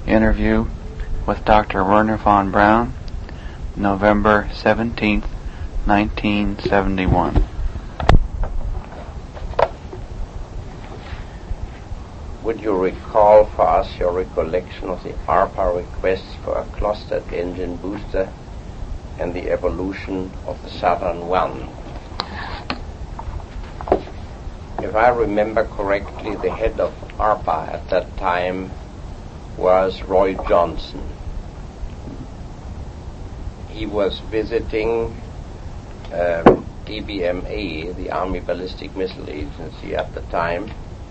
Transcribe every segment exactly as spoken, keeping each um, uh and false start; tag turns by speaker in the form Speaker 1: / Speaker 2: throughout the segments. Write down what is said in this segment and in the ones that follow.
Speaker 1: Interview with Doctor Wernher von Braun, November seventeenth, nineteen seventy-one.
Speaker 2: Would you recall for us your recollection of the ARPA requests for a clustered engine booster and the evolution of the Saturn one? If I remember correctly, the head of ARPA at that time was Roy Johnson. He was visiting um, A B M A, the Army Ballistic Missile Agency at the time,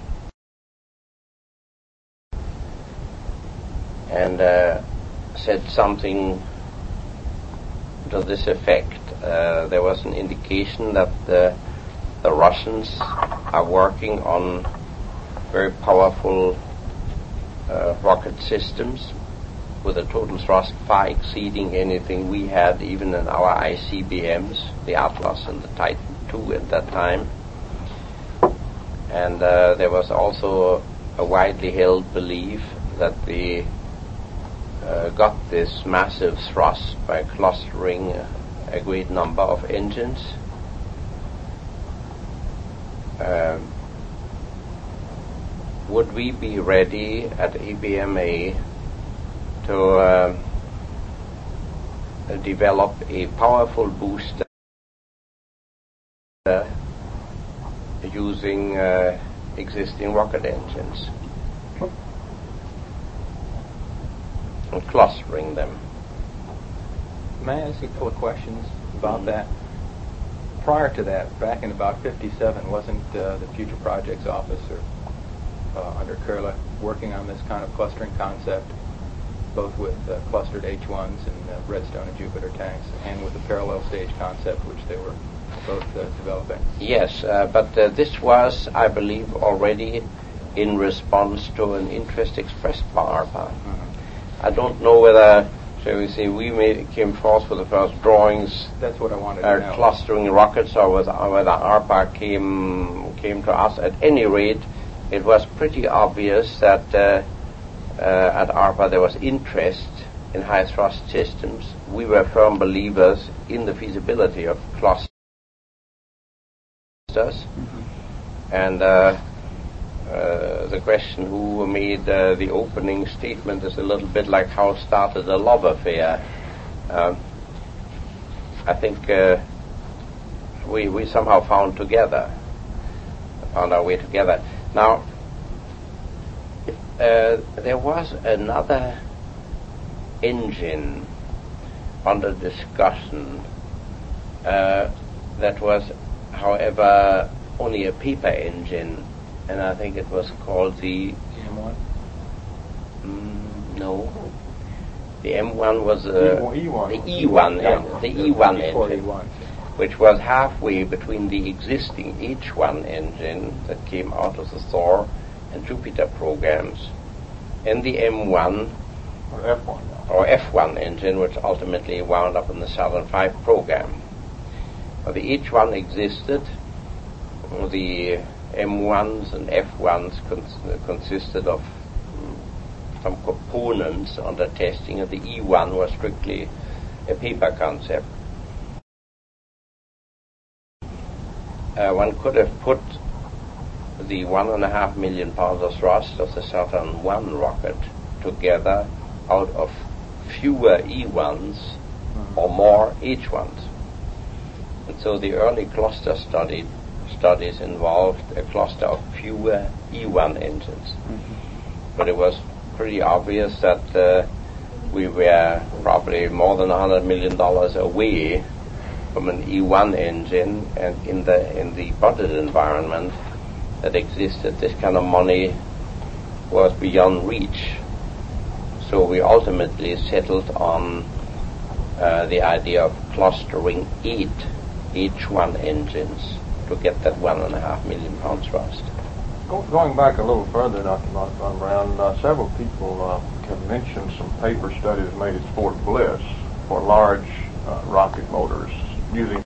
Speaker 2: and uh, said something to this effect. Uh, there was an indication that the, the Russians are working on very powerful uh, rocket systems with a total thrust far exceeding anything we had even in our I C B Ms, the Atlas and the Titan two at that time. And uh, there was also a widely held belief that they uh, got this massive thrust by clustering a, a great number of engines. Um, would we be ready at A B M A to uh, develop a powerful booster uh, using uh, existing rocket engines and clustering them?
Speaker 3: May I ask you a couple of questions about mm-hmm. that? Prior to that, back in about fifty-seven, wasn't uh, the Future Projects Office or uh, under Kurla working on this kind of clustering concept, both with uh, clustered H ones and uh, Redstone and Jupiter tanks, and with the parallel stage concept, which they were both uh, developing?
Speaker 2: Yes, uh, but uh, this was, I believe, already in response to an interest expressed by ARPA. Mm-hmm. I don't know whether, shall we say, we made, came forth with the first drawings.
Speaker 3: That's what I wanted
Speaker 2: uh,
Speaker 3: to know.
Speaker 2: Clustering rockets, or whether, whether ARPA came came to us. At any rate, it was pretty obvious that uh, uh, at ARPA there was interest in high thrust systems. We were firm believers in the feasibility of clusters, mm-hmm. and uh, uh, the question who made uh, the opening statement is a little bit like how started a love affair. Um, I think uh, we we somehow found together, found our way together. Now, uh, there was another engine under discussion uh, that was, however, only a paper engine, and I think it was called the
Speaker 3: M one?
Speaker 2: Mm, no. The M one was uh,
Speaker 3: E one.
Speaker 2: the E one,
Speaker 3: yeah,
Speaker 2: uh, the E one engine,
Speaker 3: E one.
Speaker 2: which was halfway between the existing H one engine that came out of the Thor and Jupiter programs and the M one
Speaker 3: or F one,
Speaker 2: or F one engine, which ultimately wound up in the Saturn five program. Well, the H one existed. The M ones and F ones cons- consisted of some components under testing, and the E one was strictly a paper concept. Uh, one could have put the one and a half million pounds of thrust of the Saturn one rocket together out of fewer E ones mm-hmm. or more H ones. And so the early cluster study, studies involved a cluster of fewer E one engines. Mm-hmm. But it was pretty obvious that uh, we were probably more than one hundred million dollars away from an E one engine, and in the in the budget environment that existed, this kind of money was beyond reach. So we ultimately settled on uh, the idea of clustering eight H one engines to get that one and a half million pound thrust.
Speaker 4: Going back a little further, Doctor von Braun, uh, several people uh, have mentioned some paper studies made at Fort Bliss for large uh, rocket motors using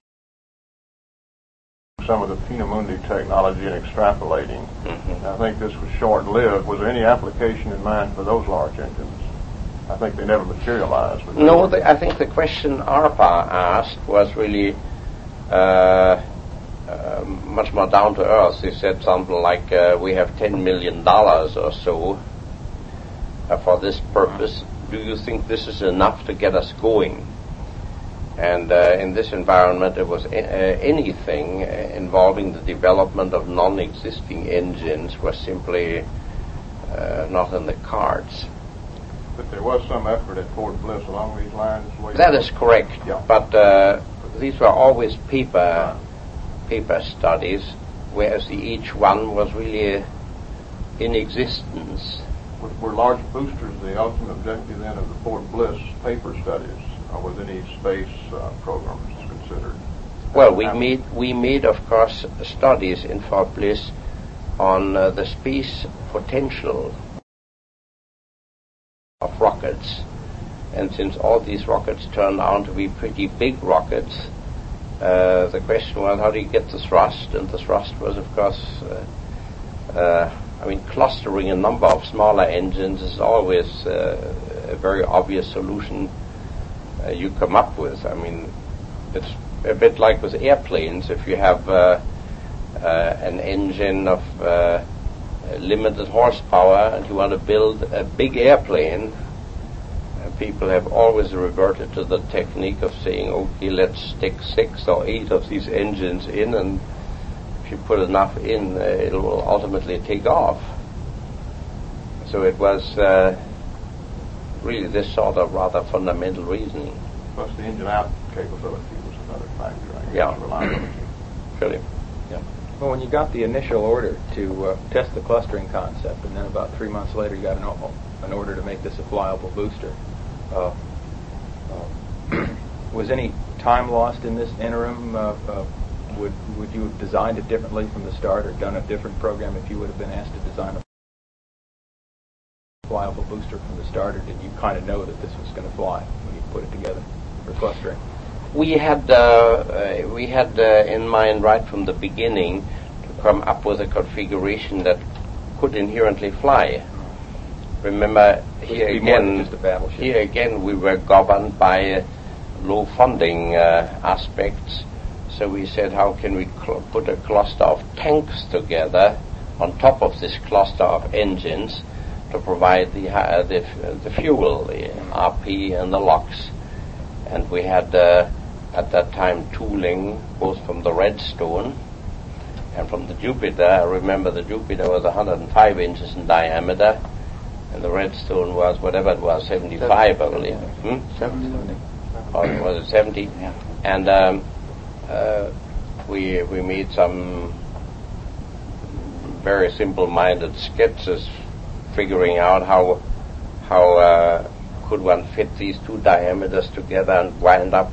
Speaker 4: some of the Peenemünde technology and extrapolating. Mm-hmm. I think this was short-lived. Was there any application in mind for those large engines? I think they never materialized. But
Speaker 2: No, the, I think the question ARPA asked was really uh, uh, much more down to earth. They said something like, uh, we have ten million dollars or so uh, for this purpose. Do you think this is enough to get us going? And uh, in this environment, it was a- uh, anything uh, involving the development of non-existing engines was simply uh, not in the cards.
Speaker 4: But there was some effort at Fort Bliss along these lines. Way
Speaker 2: That is correct,
Speaker 4: Yeah.
Speaker 2: but uh, these were always paper paper studies, whereas the each one was really in existence.
Speaker 4: Were, were large boosters the ultimate objective then of the Fort Bliss paper studies, or was any space uh, programs considered?
Speaker 2: Well, we made we made of course studies in Fort Bliss on uh, the space potential of rockets, and since all these rockets turned out to be pretty big rockets, uh, the question was how do you get the thrust, and the thrust was of course uh, uh, I mean clustering a number of smaller engines is always uh, a very obvious solution uh, you come up with. I mean, it's a bit like with airplanes. If you have uh, uh, an engine of uh, limited horsepower and you want to build a big airplane, uh, people have always reverted to the technique of saying, okay, let's stick six or eight of these engines in, and if you put enough in, uh, it will ultimately take off. So it was uh, really this sort of rather fundamental reasoning.
Speaker 4: Plus the engine out capability was another factor, I guess,
Speaker 2: Yeah.
Speaker 4: reliability.
Speaker 2: Really. Yeah.
Speaker 3: Well, when you got the initial order to uh, test the clustering concept, and then about three months later you got an, o- an order to make this a flyable booster, uh, uh, was any time lost in this interim? Uh, uh, would would you have designed it differently from the start, or done a different program if you would have been asked to design a flyable booster from the start, or did you kind of know that this was going to fly when you put it together for clustering?
Speaker 2: We had uh, uh, we had uh, in mind right from the beginning to come up with a configuration that could inherently fly. Remember, here
Speaker 3: It'd be more than
Speaker 2: again,
Speaker 3: just a battleship.
Speaker 2: here again, we were governed by uh, low funding uh, aspects. So we said, how can we cl- put a cluster of tanks together on top of this cluster of engines to provide the uh, the, f- the fuel, the R P and the LOX. And we had uh, at that time tooling both from the Redstone and from the Jupiter. I remember the Jupiter was one hundred five inches in diameter, and the Redstone was whatever it was, seventy-five, I believe. Hmm?
Speaker 1: seventy.
Speaker 2: Or was it seventy?
Speaker 1: Yeah.
Speaker 2: And um, uh, we we made some very simple-minded sketches, figuring out how how uh, could one fit these two diameters together and wind up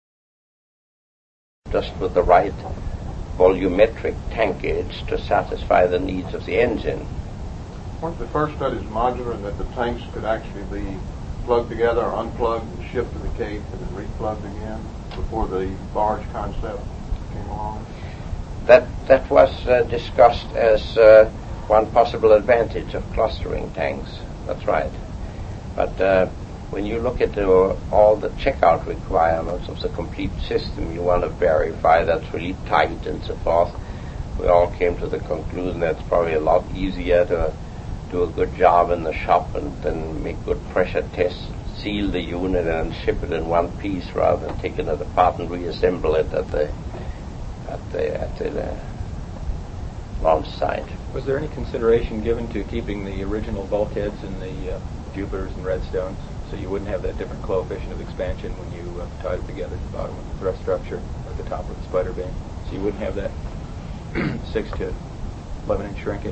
Speaker 2: just with the right volumetric tankage to satisfy the needs of the engine.
Speaker 4: Weren't the first studies modular in that the tanks could actually be plugged together or unplugged and shipped to the Cape and then replugged again before the barge concept came along?
Speaker 2: That that was uh, discussed as uh, one possible advantage of clustering tanks. That's right. But uh, when you look at the, all the checkout requirements of the complete system, you want to verify that's really tight and so forth. We all came to the conclusion that it's probably a lot easier to do a good job in the shop and then make good pressure tests, seal the unit and ship it in one piece rather than taking it apart and reassemble it at the at the at the uh, launch site.
Speaker 3: Was there any consideration given to keeping the original bulkheads in the uh, Jupiters and Redstones, so you wouldn't have that different coefficient of expansion when you uh, tied it together at the bottom of the thrust structure at the top of the spider beam? So you wouldn't have that six to eleven inch shrinkage?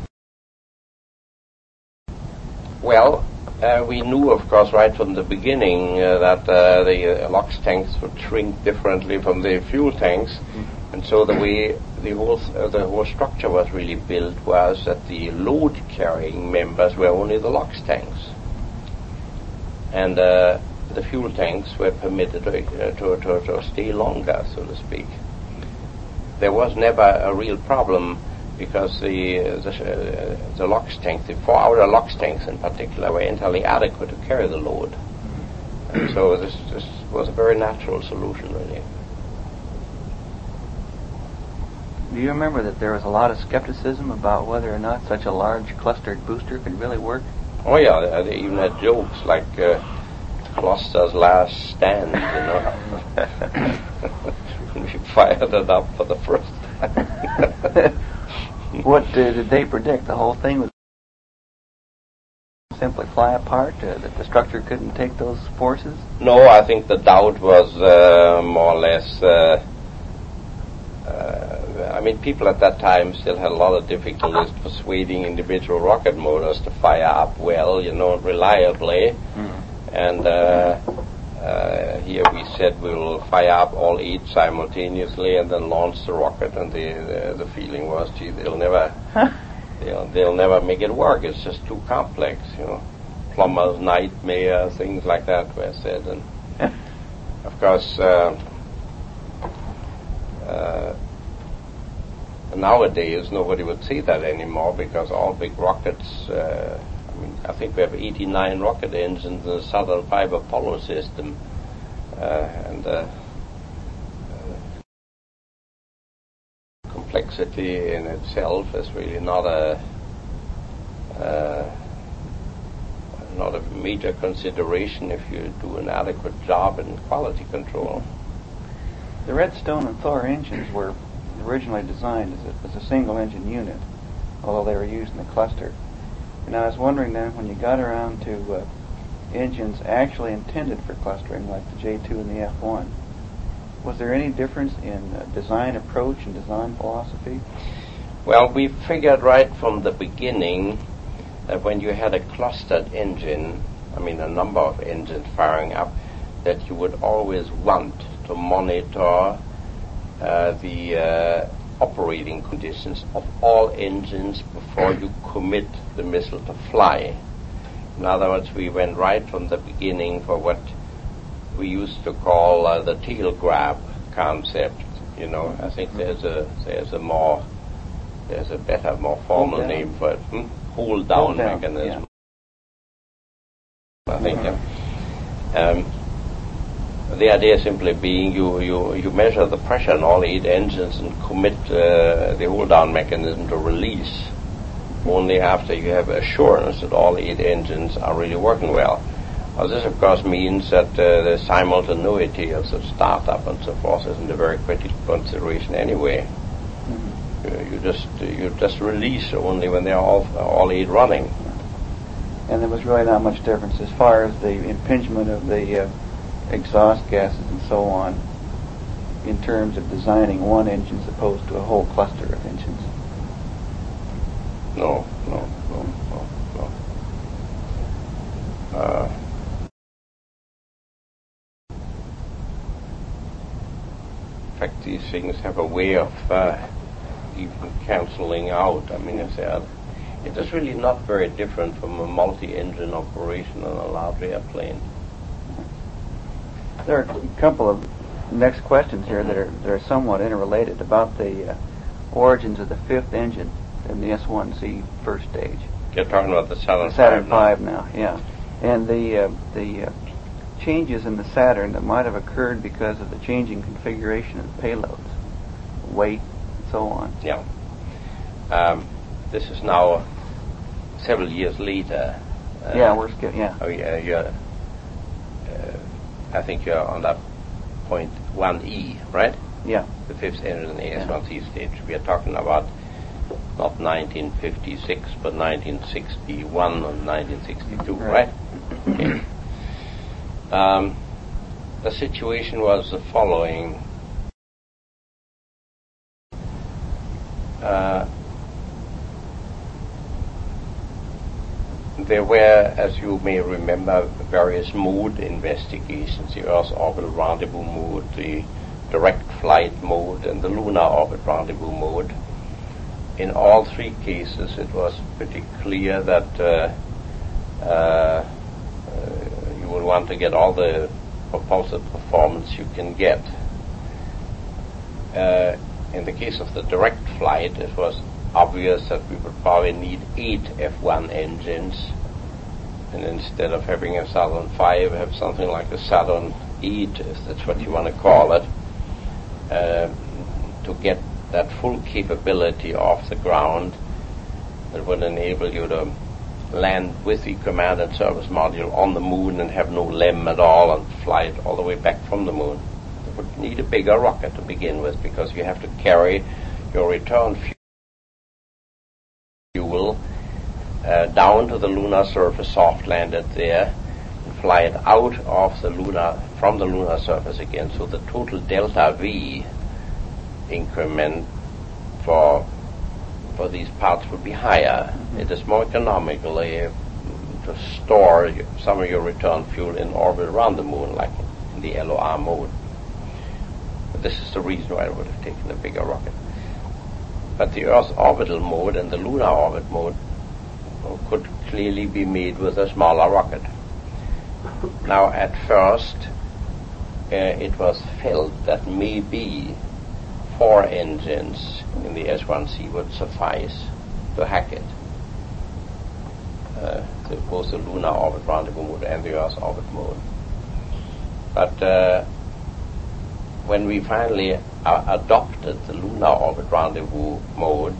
Speaker 2: Well, uh, we knew, of course, right from the beginning uh, that uh, the uh, LOX tanks would shrink differently from the fuel tanks, mm-hmm. and so the way the whole uh, the whole structure was really built was that the load-carrying members were only the LOX tanks, and uh, the fuel tanks were permitted to, uh, to, to to stay longer, so to speak. There was never a real problem because the the, uh, the LOX tanks, the four outer LOX tanks in particular, were entirely adequate to carry the load. And so this this was a very natural solution, really.
Speaker 1: Do you remember that there was a lot of skepticism about whether or not such a large clustered booster could really work?
Speaker 2: Oh yeah, they even had jokes like uh, Gloucester's last stand, you know. When we fired it up for the first time.
Speaker 1: What uh, did they predict? The whole thing would simply fly apart? Uh, that the structure couldn't take those forces?
Speaker 2: No, I think the doubt was uh, more or less... Uh, uh, I mean, people at that time still had a lot of difficulties persuading individual rocket motors to fire up well, you know, reliably. Mm-hmm. And uh, uh, here we said we'll fire up all eight simultaneously and then launch the rocket. And the the, the feeling was, gee, they'll never, they'll, they'll never make it work. It's just too complex, you know. Plumber's nightmare, things like that were said. And of course. Uh, Uh, nowadays, nobody would say that anymore because all big rockets, uh, I mean, I think we have eighty-nine rocket engines in the Southern Five Apollo system, uh, and uh, uh, complexity in itself is really not a uh, not a major consideration if you do an adequate job in quality control.
Speaker 1: The Redstone and Thor engines were originally designed as a, as a single-engine unit, although they were used in the cluster. And I was wondering then, when you got around to uh, engines actually intended for clustering, like the J two and the F one, was there any difference in uh, design approach and design philosophy?
Speaker 2: Well, we figured right from the beginning that when you had a clustered engine, I mean a number of engines firing up, that you would always want to monitor uh, the uh, operating conditions of all engines before you commit the missile to fly. In other words, we went right from the beginning for what we used to call uh, the tail grab concept. You know, I think there's a there's a more there's a better, more formal name for it. Hmm? Hold down, hold down mechanism. Yeah. I think. Uh, um, The idea simply being you, you, you measure the pressure in all eight engines and commit uh, the hold-down mechanism to release only after you have assurance that all eight engines are really working well. Well, this, of course, means that uh, the simultaneity of the startup and so forth isn't a very critical consideration anyway. Mm-hmm. Uh, you just uh, you just release only when they're all all eight running.
Speaker 1: And there was really not much difference as far as the impingement of the uh, exhaust gases and so on in terms of designing one engine as opposed to a whole cluster of engines.
Speaker 2: No, no, no, no, no. Uh, in fact, these things have a way of uh, even cancelling out. I mean, if they are, it is really not very different from a multi-engine operation on a large airplane.
Speaker 1: There are a couple of next questions here that are that are somewhat interrelated about the uh, origins of the fifth engine in the S one C first stage.
Speaker 2: You're talking about the Saturn,
Speaker 1: the Saturn
Speaker 2: five
Speaker 1: now. now, yeah, and the uh, the uh, changes in the Saturn that might have occurred because of the changing configuration of the payloads, weight, and so on.
Speaker 2: Yeah. Um, this is now several years later.
Speaker 1: Uh, yeah, we're sk- yeah.
Speaker 2: Oh yeah, yeah. I think you're on that point one E, right?
Speaker 1: Yeah.
Speaker 2: The fifth engine in the S one C stage. We are talking about not nineteen fifty-six, but nineteen sixty-one or nineteen sixty-two, right? right? Okay. Um, the situation was the following. Uh, There were, as you may remember, various mode investigations, the Earth orbital rendezvous mode, the direct flight mode, and the lunar orbit rendezvous mode. In all three cases, it was pretty clear that uh, uh, uh, you would want to get all the propulsive performance you can get. Uh, in the case of the direct flight, it was obvious that we would probably need eight F one engines, and instead of having a Saturn five, have something like a Saturn eight, if that's what you want to call it, uh, to get that full capability off the ground that would enable you to land with the command and service module on the moon and have no LEM at all and fly it all the way back from the moon. You would need a bigger rocket to begin with, because you have to carry your return fuel uh, down to the lunar surface, soft landed there, and fly it out of the lunar, from the lunar surface again. So the total delta V increment for for these parts would be higher. Mm-hmm. It is more economically uh, to store some of your return fuel in orbit around the moon, like in the L O R mode. But this is the reason why I would have taken a bigger rocket. But the Earth's orbital mode and the lunar orbit mode could clearly be made with a smaller rocket. Now, at first, uh, it was felt that maybe four engines in the S one C would suffice to hack it. Uh, the, both the lunar orbit rendezvous mode and the Earth orbit mode. But uh, when we finally uh, adopted the lunar orbit rendezvous mode,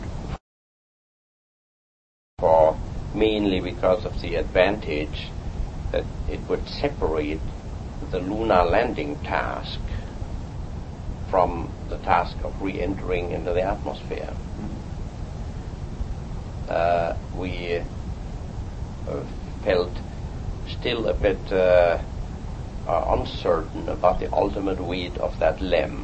Speaker 2: for mainly because of the advantage that it would separate the lunar landing task from the task of re-entering into the atmosphere. Uh, we uh, felt still a bit uh, uh, uncertain about the ultimate weight of that LEM.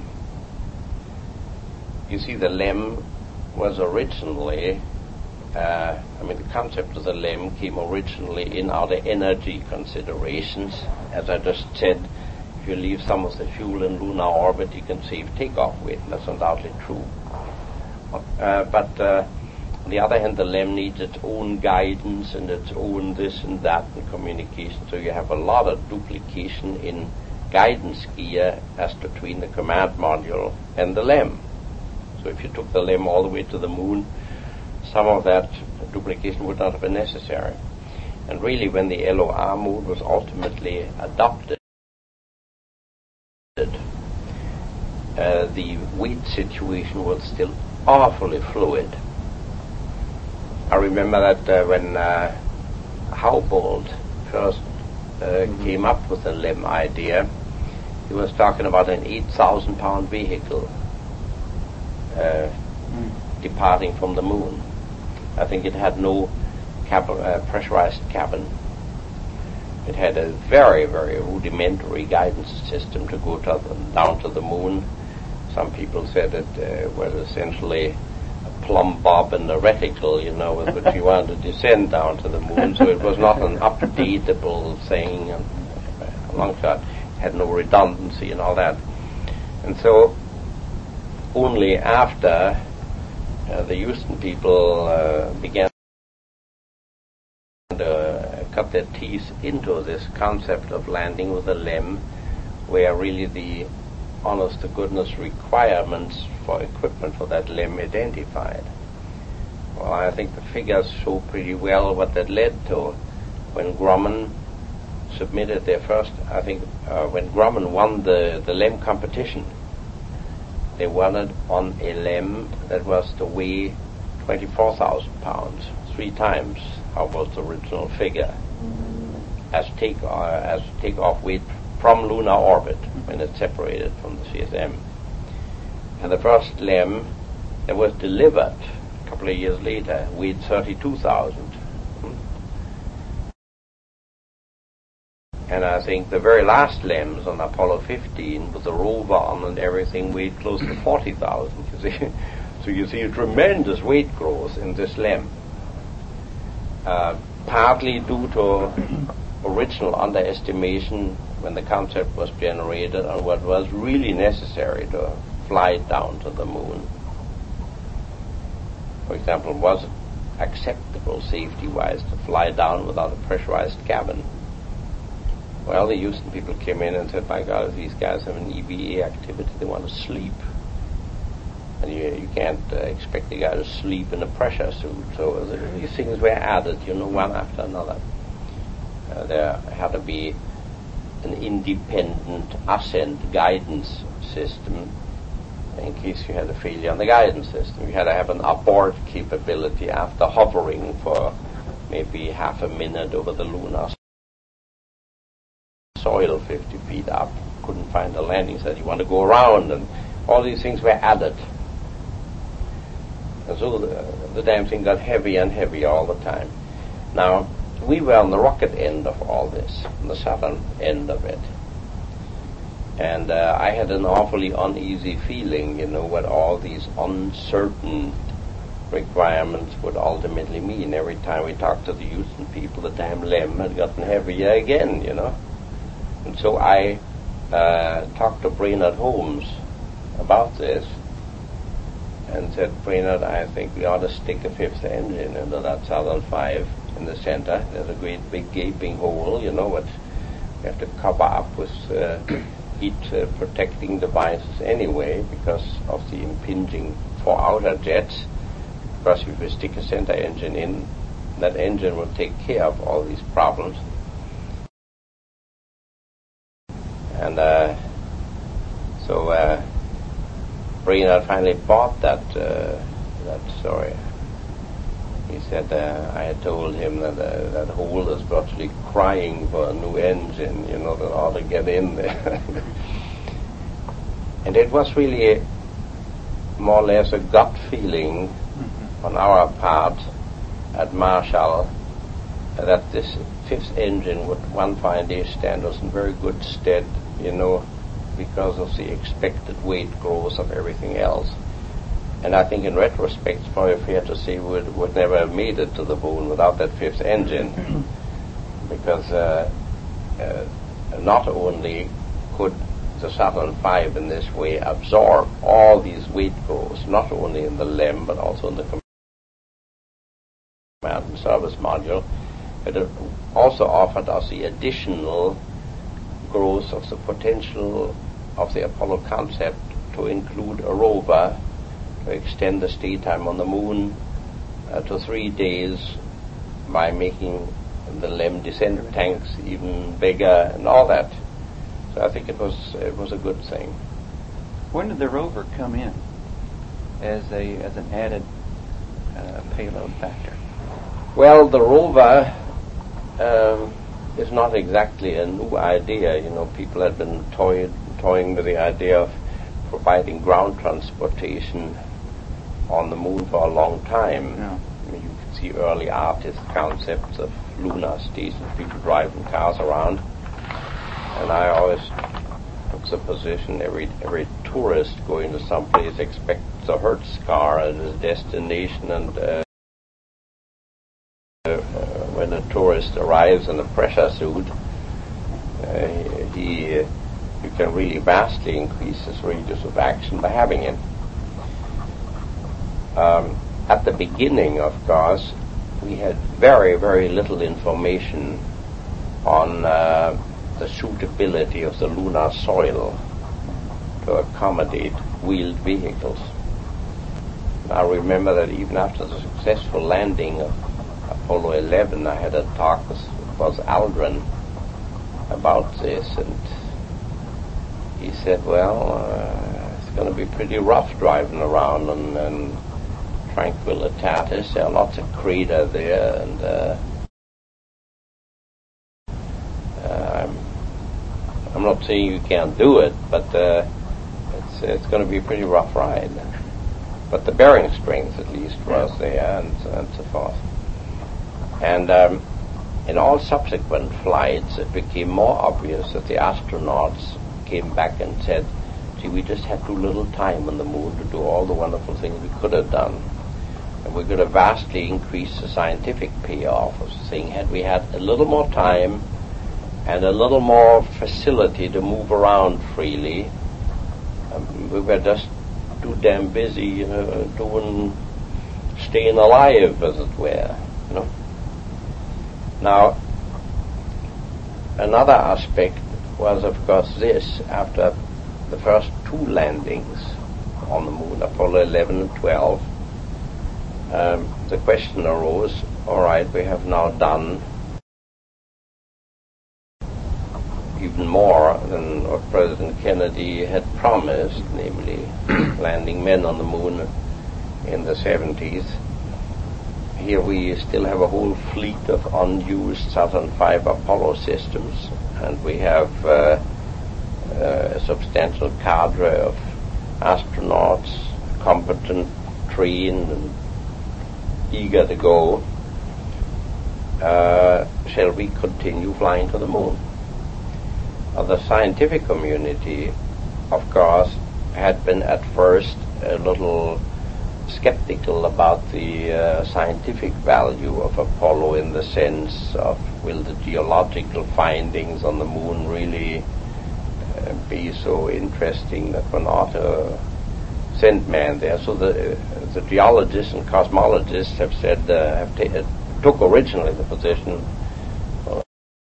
Speaker 2: You see, the LEM was originally, uh, I mean, the concept of the LEM came originally in our energy considerations. As I just said, if you leave some of the fuel in lunar orbit, you can save takeoff weight, and that's undoubtedly true. Uh, but uh, on the other hand, the LEM needs its own guidance and its own this and that in communication, so you have a lot of duplication in guidance gear as between the command module and the LEM. So if you took the LEM all the way to the moon, some of that duplication would not have been necessary. And really, when the L O R mode was ultimately adopted, Uh, the weight situation was still awfully fluid. I remember that uh, when uh, Houbold first uh, mm-hmm. came up with the LEM idea, he was talking about an eight thousand pound vehicle uh, mm. departing from the moon. I think it had no cap- uh, pressurized cabin. It had a very, very rudimentary guidance system to go to the, down to the moon. Some people said it uh, was essentially a plumb bob and a reticle, you know, with which you wanted to descend down to the moon. So it was not an updatable thing. And a long shot, it had no redundancy and all that. And so only after uh, the Houston people uh, began to cut their teeth into this concept of landing with a LEM, where really the honest to goodness requirements for equipment for that LEM identified. Well, I think the figures show pretty well what that led to. When Grumman submitted their first, I think, uh, when Grumman won the, the LEM competition, they won it on a LEM that was to weigh twenty-four thousand pounds, three times Houbold's original figure, as take uh, as take-off weight from lunar orbit when it's separated from the C S M. And the first LEM that was delivered a couple of years later weighed thirty-two thousand. And I think the very last LEMs on Apollo fifteen, with the rover on and everything, weighed close to forty thousand. You see, so you see a tremendous weight growth in this LEM, uh, partly due to original underestimation when the concept was generated on what was really necessary to fly down to the moon. For example, was it acceptable safety-wise to fly down without a pressurized cabin? Well, the Houston people came in and said, my God, if these guys have an E V A activity, they want to sleep. And you, you can't uh, expect the guy to sleep in a pressure suit. So these things were added, you know, one after another. Uh, there had to be an independent ascent guidance system in case you had a failure on the guidance system. You had to have an abort capability after hovering for maybe half a minute over the lunar soil fifty feet up. Couldn't find a landing, said you want to go around, and all these things were added. And so the, the damn thing got heavier and heavier all the time. Now, we were on the rocket end of all this, on the Saturn end of it. And uh, I had an awfully uneasy feeling, you know, what all these uncertain requirements would ultimately mean. Every time we talked to the Houston people, the damn LEM had gotten heavier again, you know. And so I uh, talked to Brainerd Holmes about this and said, Brainerd, I think we ought to stick a fifth engine into that Southern five in the center. There's a great big gaping hole, you know, what we have to cover up with uh, heat uh, protecting devices anyway because of the impinging four outer jets. Because if you stick a center engine in, that engine will take care of all these problems. And uh, so uh, Brainerd finally bought that uh, that story. He said uh, I had told him that uh, that hole is virtually crying for a new engine, you know, that ought to get in there. And it was really more or less a gut feeling mm-hmm. on our part at Marshall uh, that this fifth engine would one fine day stand us in very good stead, you know, because of the expected weight growth of everything else. And I think in retrospect it's probably fair to say we would, would never have made it to the moon without that fifth engine. Because uh, uh, not only could the Saturn five in this way absorb all these weight growths, not only in the LEM but also in the command and service module, but it also offered us the additional growth of the potential of the Apollo concept to include a rover, to extend the stay time on the moon uh, to three days by making the LEM descent tanks even bigger and all that. So I think it was it was a good thing.
Speaker 1: When did the rover come in as a as an added uh, payload factor?
Speaker 2: Well, the rover um, is not exactly a new idea. You know, people had been toyed, toying with the idea of providing ground transportation on the moon for a long time.
Speaker 1: Yeah.
Speaker 2: I mean, you can see early artist concepts of lunar stations, people driving cars around. And I always took the position every every tourist going to some place expects a Hertz car at his destination, and uh, uh, when a tourist arrives in a pressure suit, uh, he uh, you can really vastly increase his radius of action by having him. Um, at the beginning, of course, we had very, very little information on uh, the suitability of the lunar soil to accommodate wheeled vehicles. I remember that even after the successful landing of Apollo eleven, I had a talk with Buzz Aldrin about this, and he said, well, uh, it's going to be pretty rough driving around on, on Tranquilitatis. There are lots of crater there, and uh, uh, I'm, I'm not saying you can't do it, but uh, it's it's going to be a pretty rough ride. But the bearing strength, at least, was there, and, and so forth. And um, in all subsequent flights, it became more obvious that the astronauts came back and said, gee, we just had too little time on the moon to do all the wonderful things we could have done. And we could have vastly increased the scientific payoff of the thing had we had a little more time and a little more facility to move around freely. Um, we were just too damn busy, you know, doing, staying alive, as it were, you know. Now, another aspect was, of course, this. After the first two landings on the moon, Apollo eleven and twelve, um, the question arose, all right, we have now done even more than what President Kennedy had promised, namely landing men on the moon in the seventies. Here we still have a whole fleet of unused Saturn five Apollo systems, and we have uh, uh, a substantial cadre of astronauts, competent, trained, and eager to go. Uh, shall we continue flying to the moon? Uh, the scientific community, of course, had been at first a little skeptical about the uh, scientific value of Apollo, in the sense of, will the geological findings on the moon really uh, be so interesting that one ought to send man there? So the uh, the geologists and cosmologists have said, uh, have ta- uh, took originally the position uh,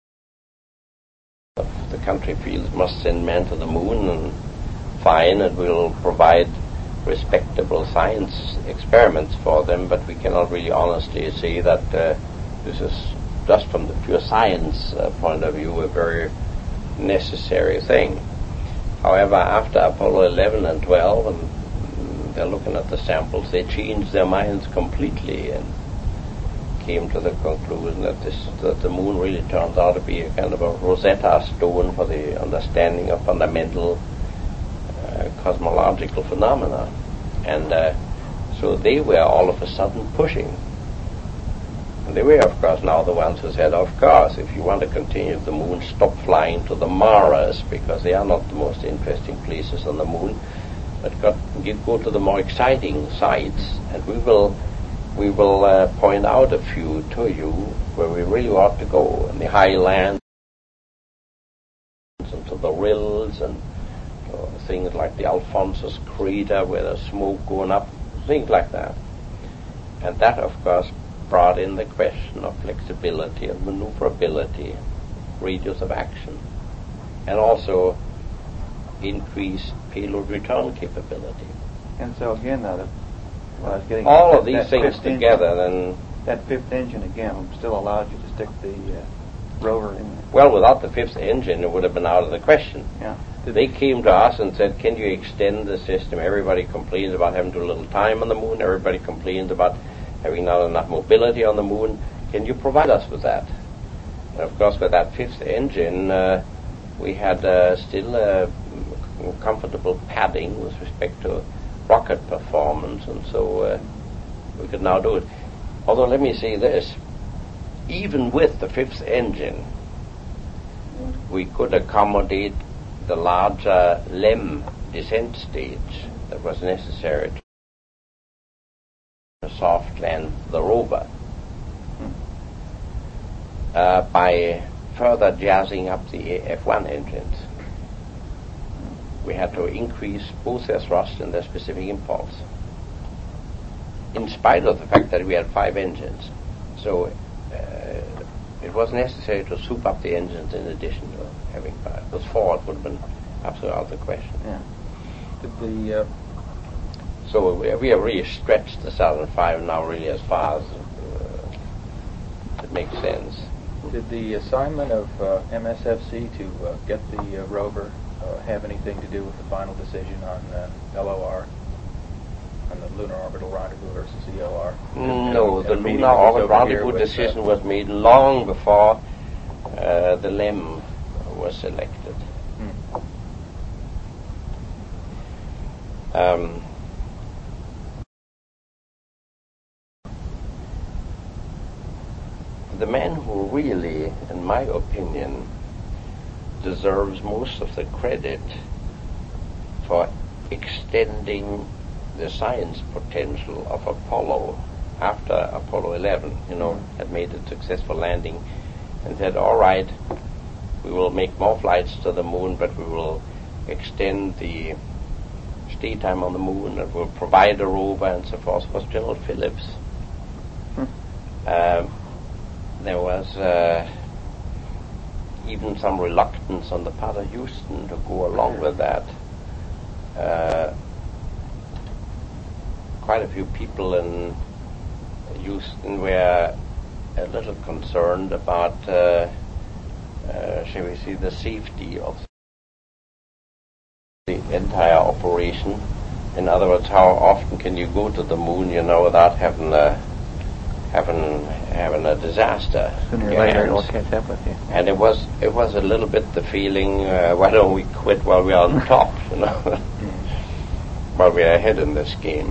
Speaker 2: of the country feels must send man to the moon, and fine, it will provide respectable science experiments for them, but we cannot really honestly say that uh, this is, just from the pure science uh, point of view, a very necessary thing. However, after Apollo eleven and twelve, and they're looking at the samples, they changed their minds completely and came to the conclusion that this that the moon really turns out to be a kind of a Rosetta Stone for the understanding of fundamental uh, cosmological phenomena. And uh, so they were all of a sudden pushing. And they were, of course, now the ones who said, of course, if you want to continue the moon, stop flying to the Maras, because they are not the most interesting places on the moon, but got, go to the more exciting sites, and we will we will uh, point out a few to you where we really ought to go, in the highlands, and to the rills, and uh, things like the Alphonsus crater where there's smoke going up, things like that. And that, of course, brought in the question of flexibility and maneuverability, radius of action, and also increased payload return capability.
Speaker 1: And so again, uh, the, what I was getting
Speaker 2: all
Speaker 1: at,
Speaker 2: of these
Speaker 1: that
Speaker 2: things
Speaker 1: fifth
Speaker 2: together,
Speaker 1: engine,
Speaker 2: then
Speaker 1: that fifth engine again still allowed you to stick the uh, rover in there.
Speaker 2: Well, without the fifth engine, it would have been out of the question.
Speaker 1: Yeah.
Speaker 2: They came to us and said, can you extend the system? Everybody complains about having too little time on the moon. Everybody complains about having not enough mobility on the moon. Can you provide us with that? And of course, with that fifth engine, uh, we had uh, still uh, comfortable padding with respect to rocket performance, and so uh, we could now do it. Although, let me say this, even with the fifth engine, we could accommodate the larger LEM descent stage that was necessary to soft land the rover uh, by further jazzing up the F one engines. We had to increase both their thrust and their specific impulse, in spite of the fact that we had five engines. So uh, it was necessary to soup up the engines in addition to having five. It was four, it would have been absolutely out of the question.
Speaker 3: Yeah. Did the uh,
Speaker 2: So we, we have really stretched the Saturn five now really as far as uh, it makes sense.
Speaker 3: Did the assignment of uh, M S F C to uh, get the uh, rover uh, have anything to do with the final decision on uh, L O R, on the Lunar Orbital Rendezvous versus E O R?
Speaker 2: No,
Speaker 3: And
Speaker 2: the
Speaker 3: a meeting
Speaker 2: Lunar
Speaker 3: that was
Speaker 2: Orbit
Speaker 3: over here
Speaker 2: Rendezvous
Speaker 3: with, uh,
Speaker 2: decision was made long before uh, the LEM was selected.
Speaker 3: Hmm.
Speaker 2: Um, the man who really, in my opinion, deserves most of the credit for extending the science potential of Apollo after Apollo eleven, you know, had made a successful landing and said, all right, we will make more flights to the moon, but we will extend the stay time on the moon and we'll provide a rover and so forth, was General Phillips.
Speaker 1: Hmm.
Speaker 2: Um, there was uh, even some reluctance on the part of Houston to go along with that. Uh, quite a few people in Houston were a little concerned about, uh, uh, shall we say, the safety of the entire operation. In other words, how often can you go to the moon, you know, without having a having having a disaster?
Speaker 1: Sooner or later, it'll catch up with you.
Speaker 2: And it was it was a little bit the feeling, uh, why don't we quit while we're on top, you know, while we're ahead in this game.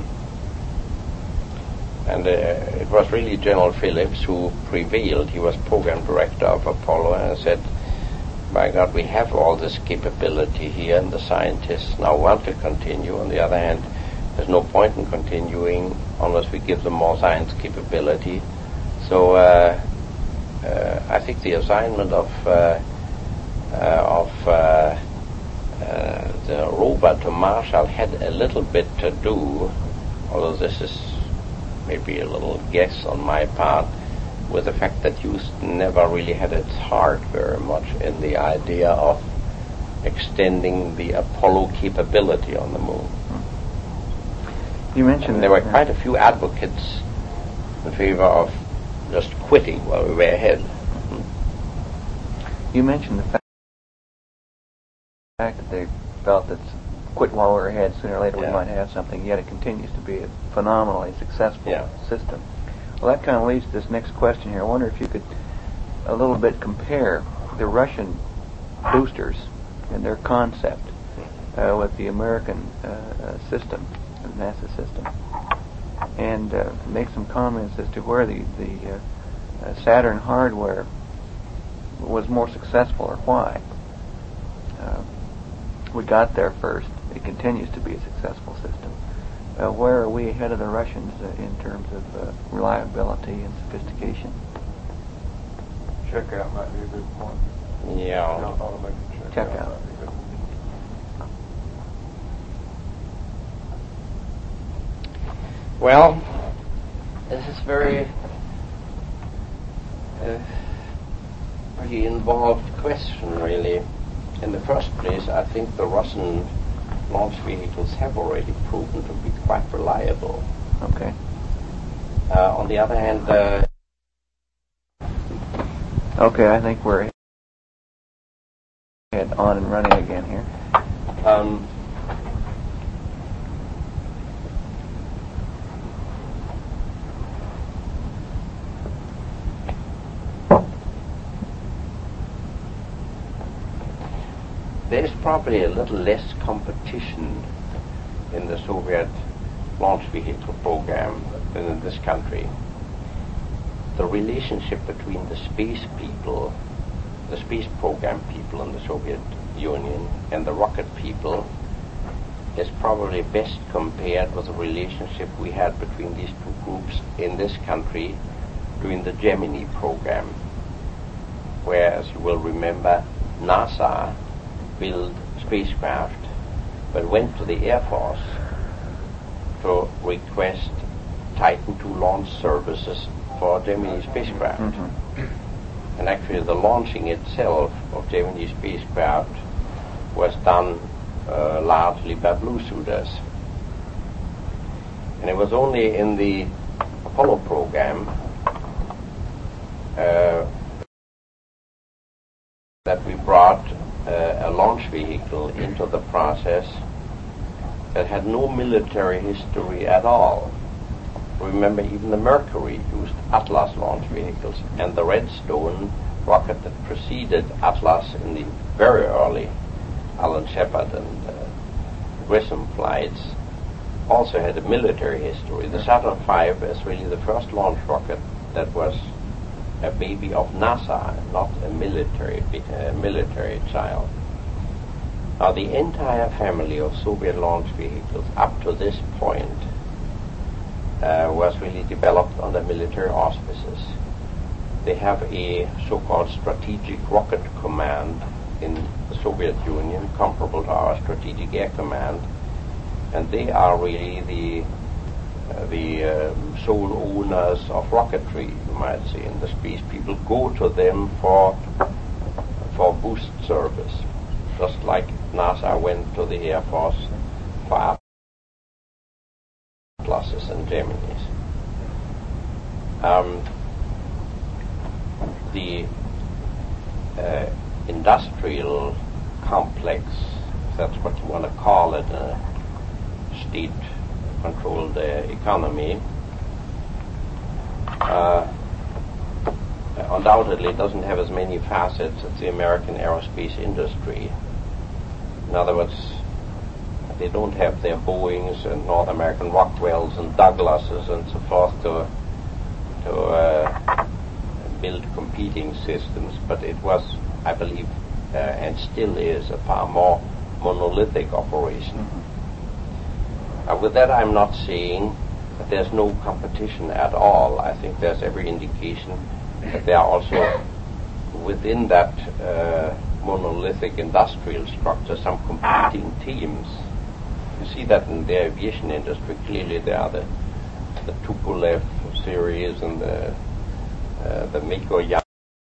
Speaker 2: And uh, it was really General Phillips who prevailed. He was program director of Apollo and said, by God, we have all this capability here, and the scientists now want to continue. On the other hand, there's no point in continuing unless we give them more science capability. So uh, uh, I think the assignment of uh, uh, of uh, uh, the rover to Marshall had a little bit to do, although this is maybe a little guess on my part, with the fact that Houston never really had its heart very much in the idea of extending the Apollo capability on the moon.
Speaker 1: You mentioned
Speaker 2: and there were quite a few advocates in favor of just quitting while we were ahead.
Speaker 1: You mentioned the fact that they felt that quit while we're ahead, sooner or later
Speaker 2: yeah.
Speaker 1: we might have something, yet it continues to be a phenomenally successful
Speaker 2: yeah.
Speaker 1: system. Well, that kind of leads to this next question here. I wonder if you could a little bit compare the Russian boosters and their concept uh, with the American uh, uh, system, the NASA system, and uh, make some comments as to where the, the uh, uh, Saturn hardware was more successful or why. Uh, we got there first. It continues to be a successful system. Uh, where are we ahead of the Russians uh, in terms of uh, reliability and sophistication?
Speaker 4: Checkout might be a good point.
Speaker 2: Yeah.
Speaker 4: Automated checkout.
Speaker 1: Checkout.
Speaker 4: might be good.
Speaker 2: Well, this is very, uh, very involved question, really. In the first place, I think the Russian launch vehicles have already proven to be quite reliable.
Speaker 1: Okay.
Speaker 2: Uh, on the other hand, uh,
Speaker 1: Okay, I think we're ahead on and running again here.
Speaker 2: um, there's probably a little less competition in the Soviet launch vehicle program than in this country. The relationship between the space people, the space program people in the Soviet Union, and the rocket people is probably best compared with the relationship we had between these two groups in this country during the Gemini program, where, as you will remember, NASA built spacecraft but went to the Air Force to request Titan two launch services for Gemini spacecraft.
Speaker 1: Mm-hmm.
Speaker 2: And actually the launching itself of Gemini spacecraft was done uh, largely by blue suiters. And it was only in the Apollo program uh, that we brought uh, a launch vehicle into the process that had no military history at all. Remember, even the Mercury used Atlas launch vehicles, and the Redstone rocket that preceded Atlas in the very early Alan Shepard and uh, Grissom flights also had a military history. The Saturn five is really the first launch rocket that was a baby of NASA, not a military uh, military child. Now, the entire family of Soviet launch vehicles up to this point uh, was really developed under military auspices. They have a so-called strategic rocket command in the Soviet Union, comparable to our strategic air command, and they are really the uh, the um, sole owners of rocketry, you might say, in the space. People go to them for for boost service, just like NASA went to the Air Force for Atlases Gemini's. Um, the uh, industrial complex, if that's what you want to call it, a state-controlled uh, economy, uh, undoubtedly doesn't have as many facets as the American aerospace industry. In other words, they don't have their Boeings and North American Rockwells and Douglases and so forth to to uh, build competing systems, but it was, I believe, uh, and still is, a far more monolithic operation. Mm-hmm. Uh, with that, I'm not saying that there's no competition at all. I think there's every indication that there are also within that uh, monolithic industrial structure some competing teams. You see that in the aviation industry. Clearly there are the, the Tupolev series and the uh, the Mikoyan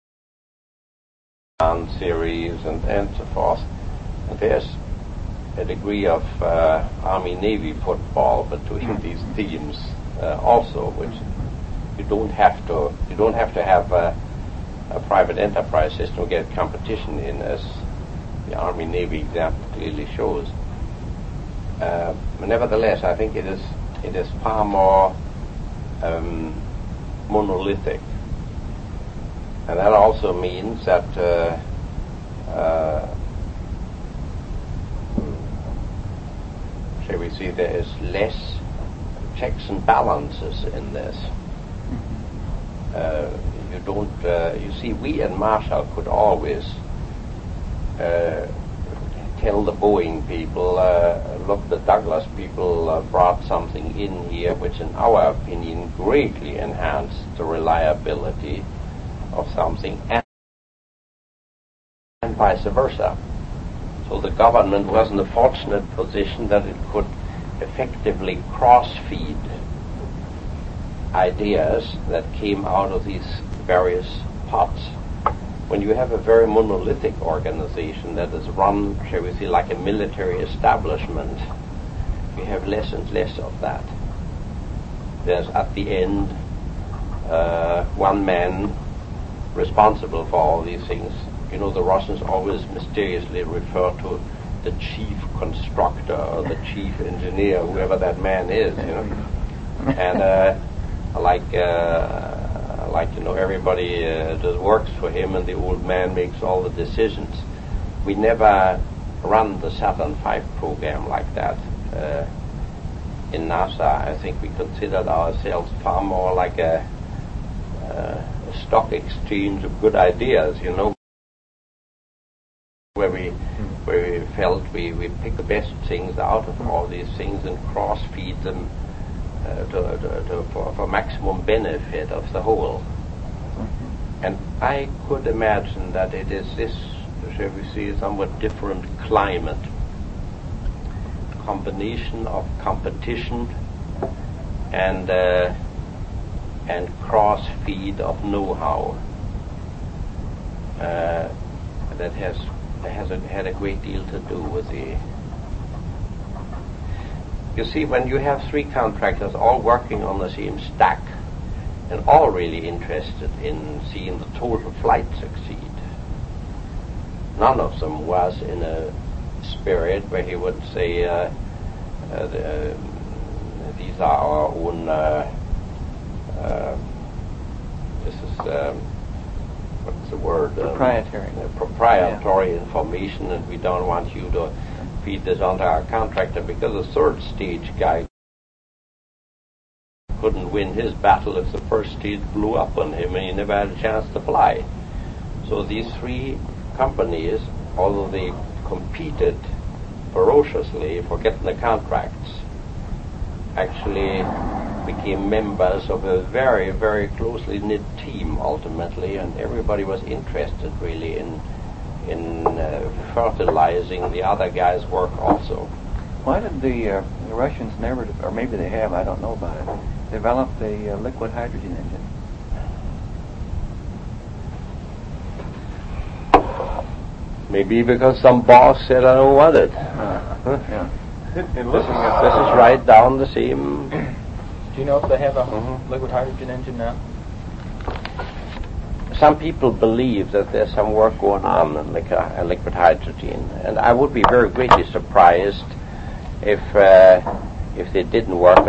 Speaker 2: series and, and so forth. And there's a degree of uh, Army-Navy football between these teams uh, also, which you don't have to you don't have to have a, a private enterprise system to get competition in, as the Army-Navy example clearly shows. Uh, nevertheless, I think it is it is far more um, monolithic, and that also means that uh, uh, shall we say, there is less checks and balances in this. Uh, you don't. Uh, you see, we in Marshall could always uh, tell the Boeing people, uh, look, the Douglas people uh, brought something in here which, in our opinion, greatly enhanced the reliability of something, and, and vice versa. So the government was in the fortunate position that it could effectively cross-feed ideas that came out of these various pots. When you have a very monolithic organization that is run, shall we say, like a military establishment, you have less and less of that. There's at the end uh, one man responsible for all these things. You know, the Russians always mysteriously refer to the chief constructor or the chief engineer, whoever that man is, you know. And uh, like, uh, like you know, everybody uh, just works for him, and the old man makes all the decisions. We never run the Saturn five program like that. Uh, in NASA, I think we considered ourselves far more like a, uh, a stock exchange of good ideas, you know, where we where we felt we, we pick the best things out of all these things and cross-feed them uh, to, to, to, for, for maximum benefit of the whole. And I could imagine that it is this, shall we say, somewhat different climate, combination of competition and uh, and cross-feed of know-how uh, that has has a, had a great deal to do with the. You see, when you have three contractors all working on the same stack and all really interested in seeing the total flight succeed, none of them was in a spirit where he would say, uh, uh, the, uh, these are our own, uh, uh, this is, um, what's the word?
Speaker 1: Proprietary.
Speaker 2: Um, uh, proprietary yeah. information, and we don't want you to feed this onto our contractor, because the third stage guy couldn't win his battle if the first stage blew up on him and he never had a chance to fly. So these three companies, although they competed ferociously for getting the contracts, actually became members of a very, very closely knit team ultimately, and everybody was interested really in in uh, fertilizing the other guy's work also.
Speaker 1: Why did the, uh, the Russians never, or maybe they have, I don't know about it, develop the uh, liquid hydrogen engine?
Speaker 2: Maybe because some boss said, I don't want it.
Speaker 1: Uh, yeah.
Speaker 4: In, in
Speaker 2: This is,
Speaker 4: looking at
Speaker 2: this is right down the same
Speaker 3: Do you know if they have a
Speaker 2: Mhm.
Speaker 3: liquid hydrogen engine now?
Speaker 2: Some people believe that there's some work going on in liquid, uh, liquid hydrogen, and I would be very greatly surprised if uh, if they didn't work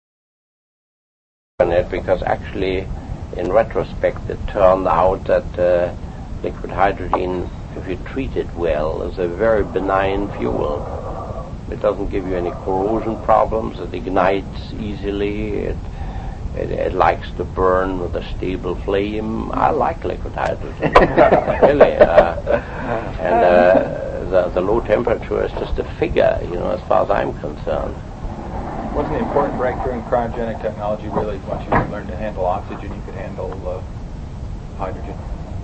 Speaker 2: on it, because actually, in retrospect, it turned out that uh, liquid hydrogen, if you treat it well, is a very benign fuel. It doesn't give you any corrosion problems. It ignites easily. It It, it likes to burn with a stable flame. I like liquid hydrogen, really. Uh, and uh, the, the low temperature is just a figure, you know, as far as I'm concerned.
Speaker 3: Wasn't the important breakthrough in cryogenic technology really once you learned to handle oxygen, you could handle uh, hydrogen?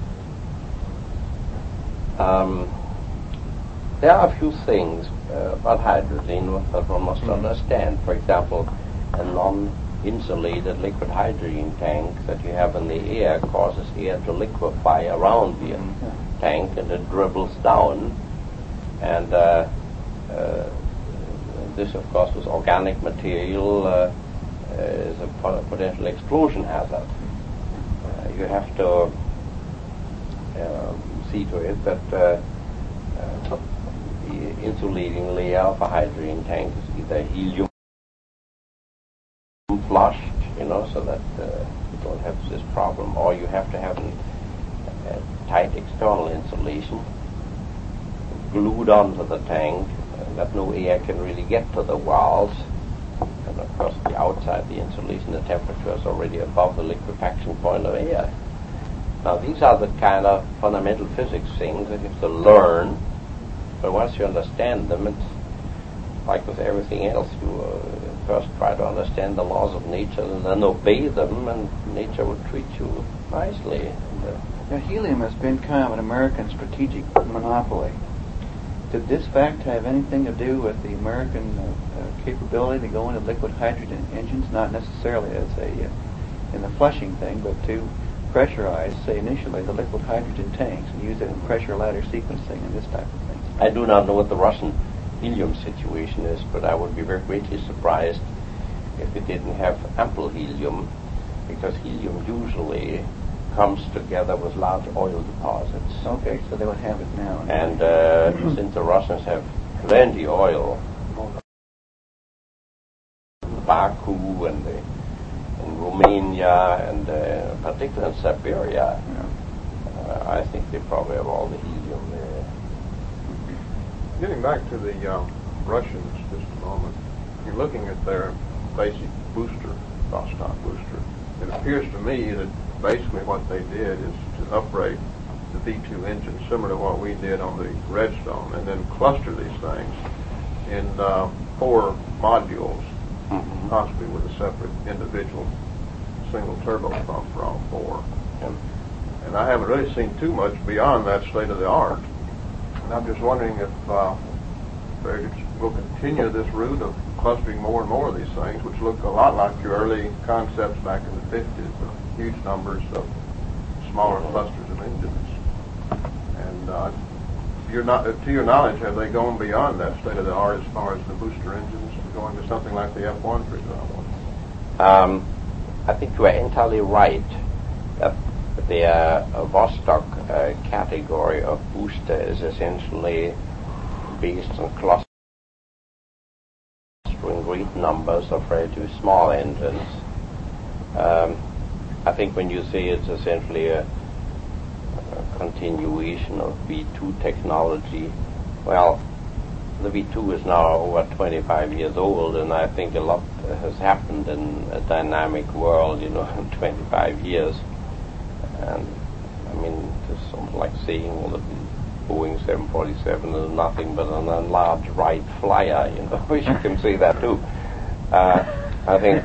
Speaker 2: Um, there are a few things uh, about hydrogen that one must mm-hmm. understand. For example, a non insulated liquid hydrogen tank that you have in the air causes air to liquefy around the mm-hmm. tank, and it dribbles down. And uh, uh, this, of course, with organic material uh, uh, is a potential explosion hazard. Uh, you have to uh, see to it that uh, uh, the insulating layer of a hydrogen tank is either helium flushed, you know, so that uh, you don't have this problem, or you have to have an, a tight external insulation glued onto the tank, uh, that no air can really get to the walls. And of course, the outside the insulation, the temperature is already above the liquefaction point of air. Now, these are the kind of fundamental physics things that you have to learn, but once you understand them, it's like with everything else. You uh, first try to understand the laws of nature and then obey them, and nature will treat you nicely. And, uh,
Speaker 1: now, helium has been kind of an American strategic monopoly. Did this fact have anything to do with the American uh, uh, capability to go into liquid hydrogen engines, not necessarily as a uh, in the flushing thing, but to pressurize, say initially, the liquid hydrogen tanks and use it in pressure ladder sequencing and this type of thing?
Speaker 2: I do not know what the Russian helium situation is, but I would be very greatly surprised if it didn't have ample helium, because helium usually comes together with large oil deposits.
Speaker 1: Okay, so they would have it now.
Speaker 2: And uh, since the Russians have plenty oil, Baku and the, in Romania and uh, particularly in Siberia, yeah. uh, I think they probably have all the helium there.
Speaker 4: Getting back to the um, Russians just a moment, you're looking at their basic booster, Vostok booster. It appears to me that basically what they did is to upgrade the V two engine similar to what we did on the Redstone, and then cluster these things in uh, four modules, mm-hmm. possibly with a separate individual single turbo pump for all four. And, and I haven't really seen too much beyond that state of the art. And I'm just wondering if uh, they will continue this route of clustering more and more of these things, which look a lot like your early concepts back in the fifties, with huge numbers of smaller clusters of engines. And uh, you're not, to your knowledge, have they gone beyond that state of the art as far as the booster engines, going to something like the F one, for example?
Speaker 2: Um, I think you are entirely right. Uh, the uh, Vostok uh, category of booster is essentially based on clustering great numbers of relatively small engines. Um, I think when you say it's essentially a, a continuation of V two technology, well, the V two is now over twenty-five years old, and I think a lot has happened in a dynamic world, you know, in twenty-five years. And I mean, it's almost like saying, well, the Boeing seven forty-seven is nothing but an enlarged Wright Flyer, you know. You can say that too. Uh, I think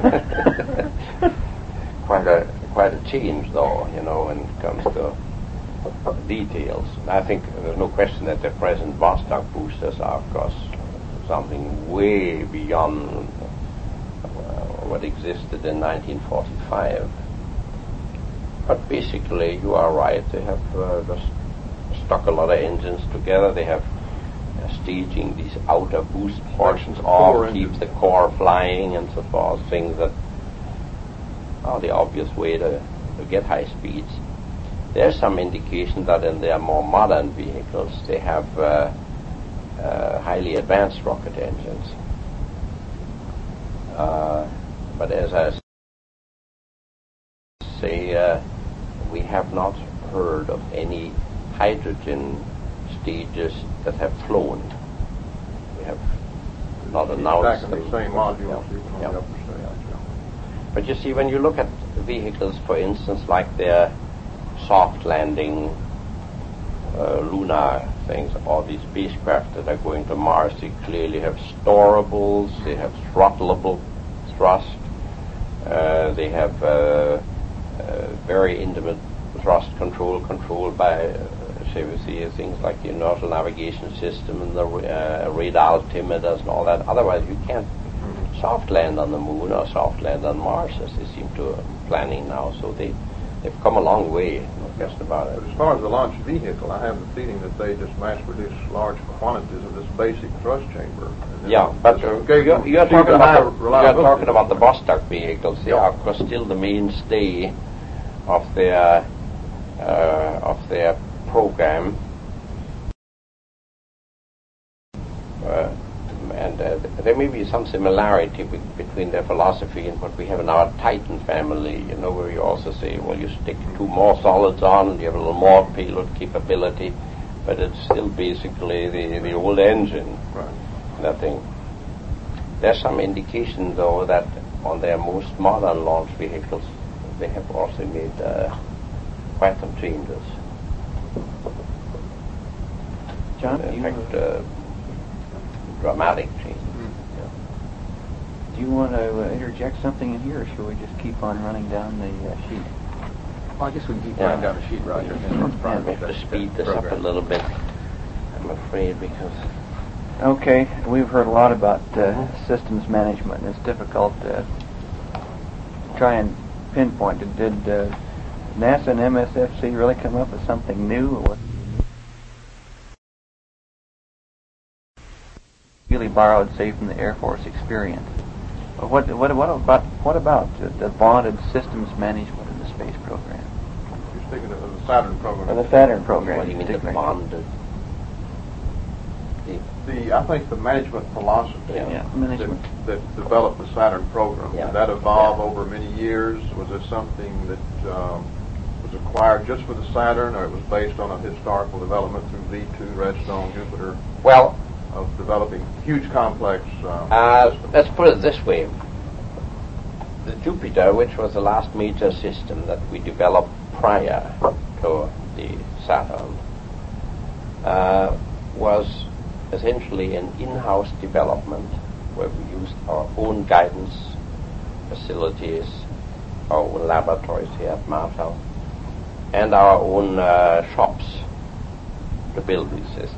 Speaker 2: quite a quite a change, though, you know, when it comes to details. I think there's no question that the present Vostok boosters are, of course, something way beyond uh, what existed in nineteen forty-five. But basically, you are right. They have uh, just stuck a lot of engines together. They have staging these outer boost portions
Speaker 4: Core
Speaker 2: off, keeps
Speaker 4: engine.
Speaker 2: the core flying and so forth, things that are the obvious way to, to get high speeds. There's some indication that in their more modern vehicles they have uh, uh, highly advanced rocket engines. Uh, but as I say, uh, we have not heard of any hydrogen stages that have flown. We have not announced
Speaker 4: Back in
Speaker 2: them.
Speaker 4: the same modules,
Speaker 2: Yeah.
Speaker 4: even on
Speaker 2: Yeah.
Speaker 4: the upper stage. Yeah.
Speaker 2: But you see, when you look at vehicles, for instance, like their soft landing uh, lunar things, or these spacecraft that are going to Mars, they clearly have storables, they have throttleable thrust, uh, they have uh, uh, very intimate thrust control, controlled by, uh, say, we see things like the inertial navigation system and the uh, radar altimeters and all that. Otherwise, you can't soft land on the moon or soft land on Mars, as they seem to be planning now. So they, they've come a long way, no question about
Speaker 4: But
Speaker 2: it.
Speaker 4: as far as the launch vehicle, I have the feeling that they just mass-produce large quantities of this basic thrust chamber. And then
Speaker 2: Yeah, but
Speaker 4: just
Speaker 2: uh,
Speaker 4: gave
Speaker 2: you're,
Speaker 4: them-
Speaker 2: you're
Speaker 4: seemed
Speaker 2: talking
Speaker 4: to have
Speaker 2: about
Speaker 4: the
Speaker 2: you're
Speaker 4: reliability.
Speaker 2: talking about the Vostok vehicles. They are, of course, still the mainstay of their uh, of their program. Uh, and uh, there may be some similarity be- between their philosophy and what we have in our Titan family, you know, where you also say, well, you stick two more solids on and you have a little more payload capability, but it's still basically the, the old engine.
Speaker 4: Right.
Speaker 2: Nothing. There's some indication, though, that on their most modern launch vehicles, they have also made uh, quite some changes.
Speaker 1: John,
Speaker 2: In
Speaker 1: you,
Speaker 2: fact, uh, dramatic changes.
Speaker 1: do you want to uh, interject something in here, or should we just keep on running down the uh, sheet?
Speaker 3: Well, I guess we can keep
Speaker 2: Yeah.
Speaker 3: running down the sheet, Roger. and then
Speaker 2: I
Speaker 3: let's
Speaker 2: have to
Speaker 3: that-
Speaker 2: speed
Speaker 3: that
Speaker 2: this up a
Speaker 3: program.
Speaker 2: little bit, I'm afraid, because
Speaker 1: Okay, we've heard a lot about uh, systems management, and it's difficult uh, to try and pinpoint it. Did uh, NASA and M S F C really come up with something new, or what? Really borrowed, say, from the Air Force experience? Or what? What? What about? What about uh, the vaunted systems management in the space program,
Speaker 4: You're speaking of the Saturn program.
Speaker 1: or the Saturn program?
Speaker 2: what do you mean the
Speaker 1: particularly?
Speaker 2: bonded? The,
Speaker 4: The, I think the management philosophy
Speaker 2: Yeah.
Speaker 1: Yeah,
Speaker 4: that,
Speaker 1: management.
Speaker 4: that developed the Saturn program,
Speaker 2: Yeah.
Speaker 4: did that evolve
Speaker 2: Yeah.
Speaker 4: over many years? Was it something that um, was acquired just for the Saturn, or it was based on a historical development through V two, Redstone, Jupiter,
Speaker 2: well,
Speaker 4: of developing huge complex um,
Speaker 2: Uh,
Speaker 4: systems?
Speaker 2: let's put it this way. The Jupiter, which was the last major system that we developed prior to the Saturn, uh, was essentially an in-house development where we used our own guidance facilities, our own laboratories here at Marshall, and our own uh, shops to build these systems.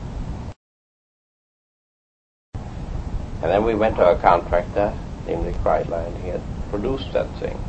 Speaker 2: And then we went to a contractor, namely Kreidler, and he had produced that thing.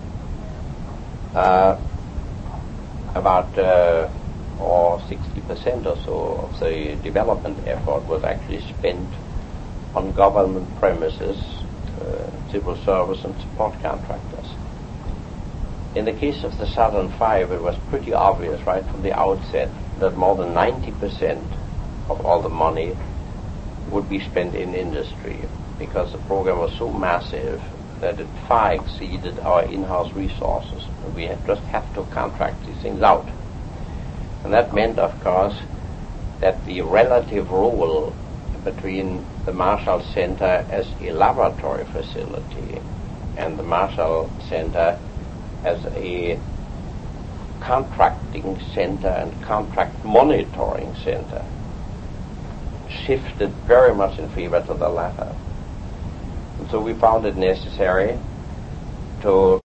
Speaker 2: Uh, about uh, or sixty percent or so of the development effort was actually spent on government premises, uh, civil service and support contractors. In the case of the Saturn five, it was pretty obvious right from the outset that more than ninety percent of all the money would be spent in industry, because the program was so massive that it far exceeded our in-house resources. We had just have to contract these things out. And that meant, of course, that the relative role between the Marshall Center as a laboratory facility and the Marshall Center as a contracting center and contract monitoring center shifted very much in favor to the latter. And so we found it necessary to...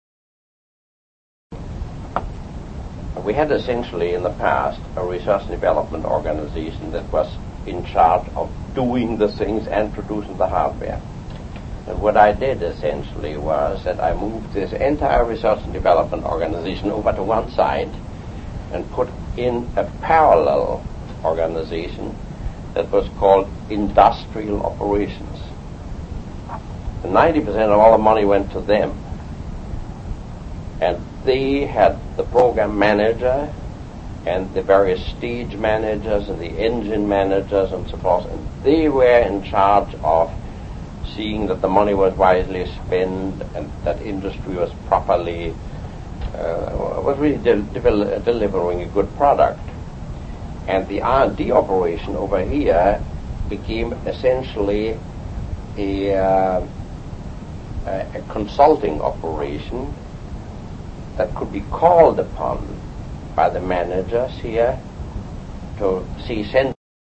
Speaker 2: We had essentially in the past a research and development organization that was in charge of doing the things and producing the hardware. And what I did essentially was that I moved this entire research and development organization over to one side and put in a parallel organization that was called industrial operations. And ninety percent of all the money went to them. And they had the program manager and the various stage managers and the engine managers and so forth, and they were in charge of seeing that the money was wisely spent and that industry was properly, uh, was really de- de- delivering a good product. And the R and D operation over here became essentially a, uh, a, a consulting operation that could be called upon by the managers here to see, send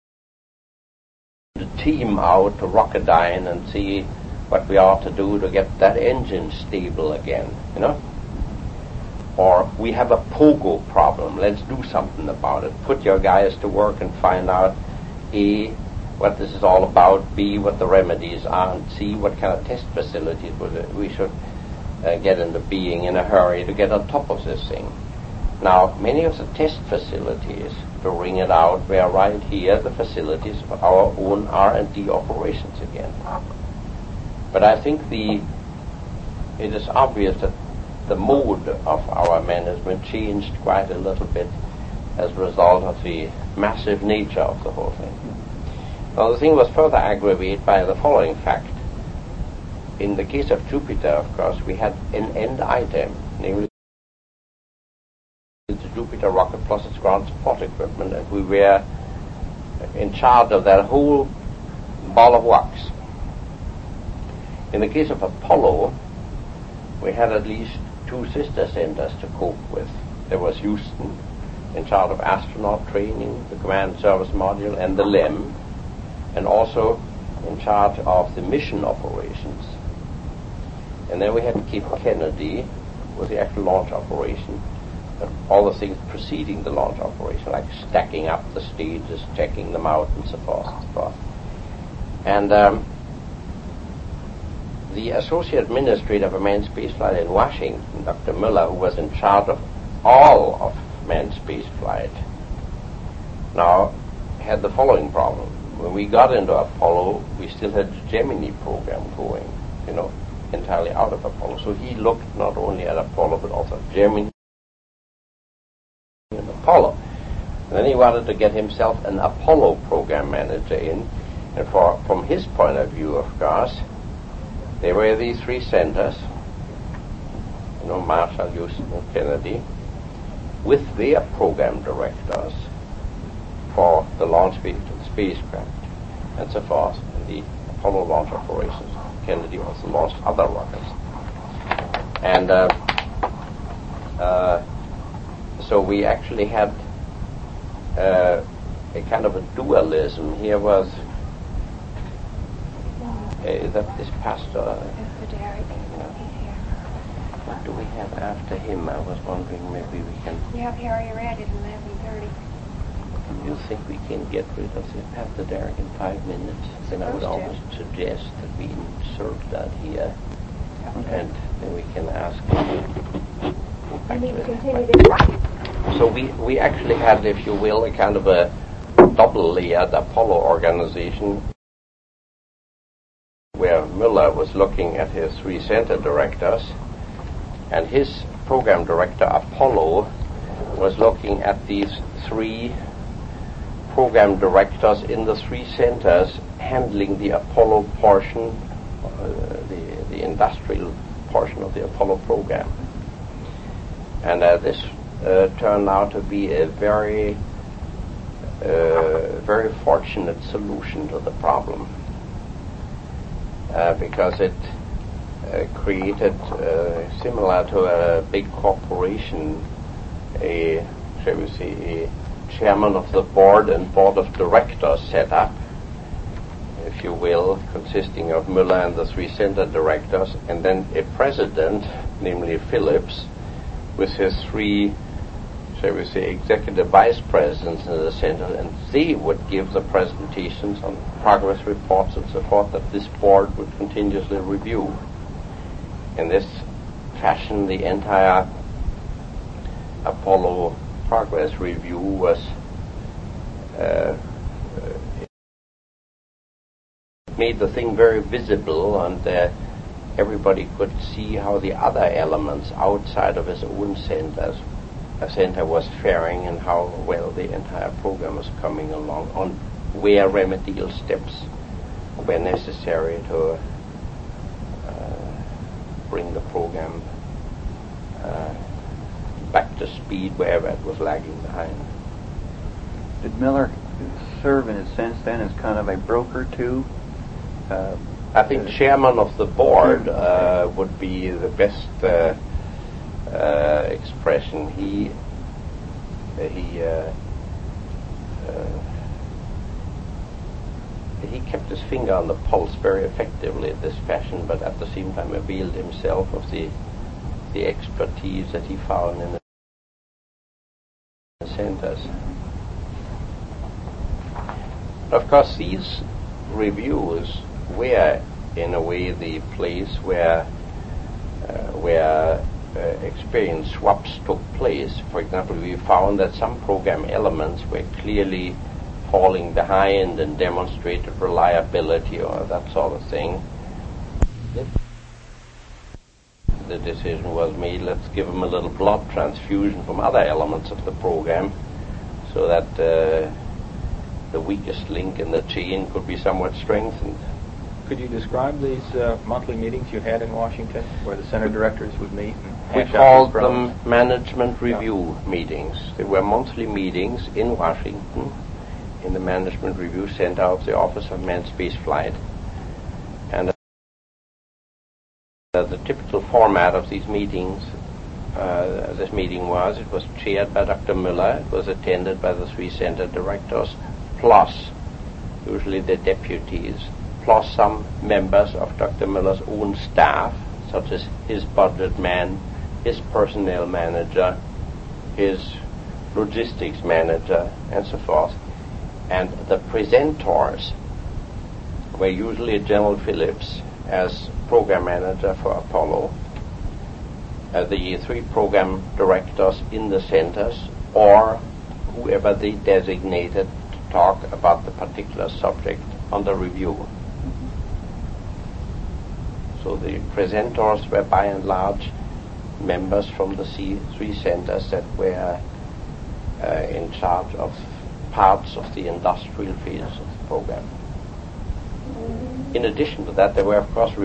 Speaker 2: the team out to Rocketdyne and see what we ought to do to get that engine stable again, you know? Or we have a pogo problem, let's do something about it. Put your guys to work and find out A, what this is all about, B, what the remedies are, and C, what kind of test facilities we should uh, get into being in a hurry to get on top of this thing. Now, many of the test facilities, to wring it out, were right here, the facilities of our own R and D operations again. But I think the it is obvious that the mode of our management changed quite a little bit as a result of the massive nature of the whole thing. Now, the thing was further aggravated by the following fact. In the case of Jupiter, of course, we had an end item, namely the Jupiter rocket plus its ground support equipment, and we were in charge of that whole ball of wax. In the case of Apollo, we had at least two sister centers to cope with. There was Houston, in charge of astronaut training, the command service module, and the L E M, and also in charge of the mission operations. And then we had Cape Kennedy with the actual launch operation, and all the things preceding the launch operation, like stacking up the stages, checking them out, and so forth and so forth. And um, the associate administrator of a manned spaceflight in Washington, Doctor Miller, who was in charge of all of manned spaceflight, now had the following problem. When we got into Apollo, we still had the Gemini program going, you know, entirely out of Apollo. So he looked not only at Apollo, but also at Gemini and Apollo. And then he wanted to get himself an Apollo program manager in. And for, from his point of view, of course, there were these three centers, you know, Marshall, Houston, and Kennedy, with their program directors for the launch of the spacecraft and so forth, and the Apollo launch operations. Kennedy also launched other rockets. And uh, uh, so we actually had uh, a kind of a dualism. Here was uh, that this pastor.
Speaker 5: Mister Derrick, he's here.
Speaker 2: What do we have after him? I was wondering maybe we can.
Speaker 5: We have Harry Red at eleven thirty.
Speaker 2: You think we can get rid of the Pastor Derrick in five minutes? Then I would almost suggest that we insert that here,
Speaker 5: Okay.
Speaker 2: and then we can ask him to go back
Speaker 5: We need
Speaker 2: to
Speaker 5: to
Speaker 2: it.
Speaker 5: continue this.
Speaker 2: So we, we actually had, if you will, a kind of a double-layered Apollo organization where Miller was looking at his three center directors, and his program director, Apollo, was looking at these three program directors in the three centers handling the Apollo portion, uh, the, the industrial portion of the Apollo program. And uh, this uh, turned out to be a very, uh, very fortunate solution to the problem, uh, because it uh, created, uh, similar to a big corporation, a, shall we say, a chairman of the board and board of directors set up, if you will, consisting of Miller and the three center directors, and then a president, namely Phillips, with his three, shall we say, executive vice presidents in the center, and they would give the presentations on progress reports and so forth that this board would continuously review. In this fashion, the entire Apollo progress review was uh, made the thing very visible, and uh, everybody could see how the other elements outside of his own centers, a center was faring, and how well the entire program was coming along, on where remedial steps were necessary to uh, bring the program uh, back to speed wherever it was lagging behind.
Speaker 1: Did Miller serve in a sense then as kind of a broker too? Uh,
Speaker 2: I think chairman of the board uh, would be the best uh, uh, expression. He uh, he uh, uh, he kept his finger on the pulse very effectively in this fashion, but at the same time availed himself of the the expertise that he found in the centers. Of course, these reviews were, in a way, the place where uh, where uh, experience swaps took place. For example, we found that some program elements were clearly falling behind and demonstrated reliability or that sort of thing. The decision was made, let's give them a little blood transfusion from other elements of the program so that uh, the weakest link in the chain could be somewhat strengthened.
Speaker 3: Could you describe these uh, monthly meetings you had in Washington, where the center directors would meet and
Speaker 2: We
Speaker 3: hash out
Speaker 2: called
Speaker 3: these problems?
Speaker 2: them management review meetings. They were monthly meetings in Washington, in the management review center of the Office of Manned Space Flight. And uh, the typical format of these meetings, uh, this meeting was, it was chaired by Doctor Miller, it was attended by the three center directors, plus usually the deputies, plus some members of Doctor Miller's own staff, such as his budget man, his personnel manager, his logistics manager, and so forth. And the presenters were usually General Phillips as program manager for Apollo, uh, the three program directors in the centers, or whoever they designated to talk about the particular subject under review. So the presenters were by and large members from the C three centers that were uh, in charge of parts of the industrial phase of the program. In addition to that, there were, of course,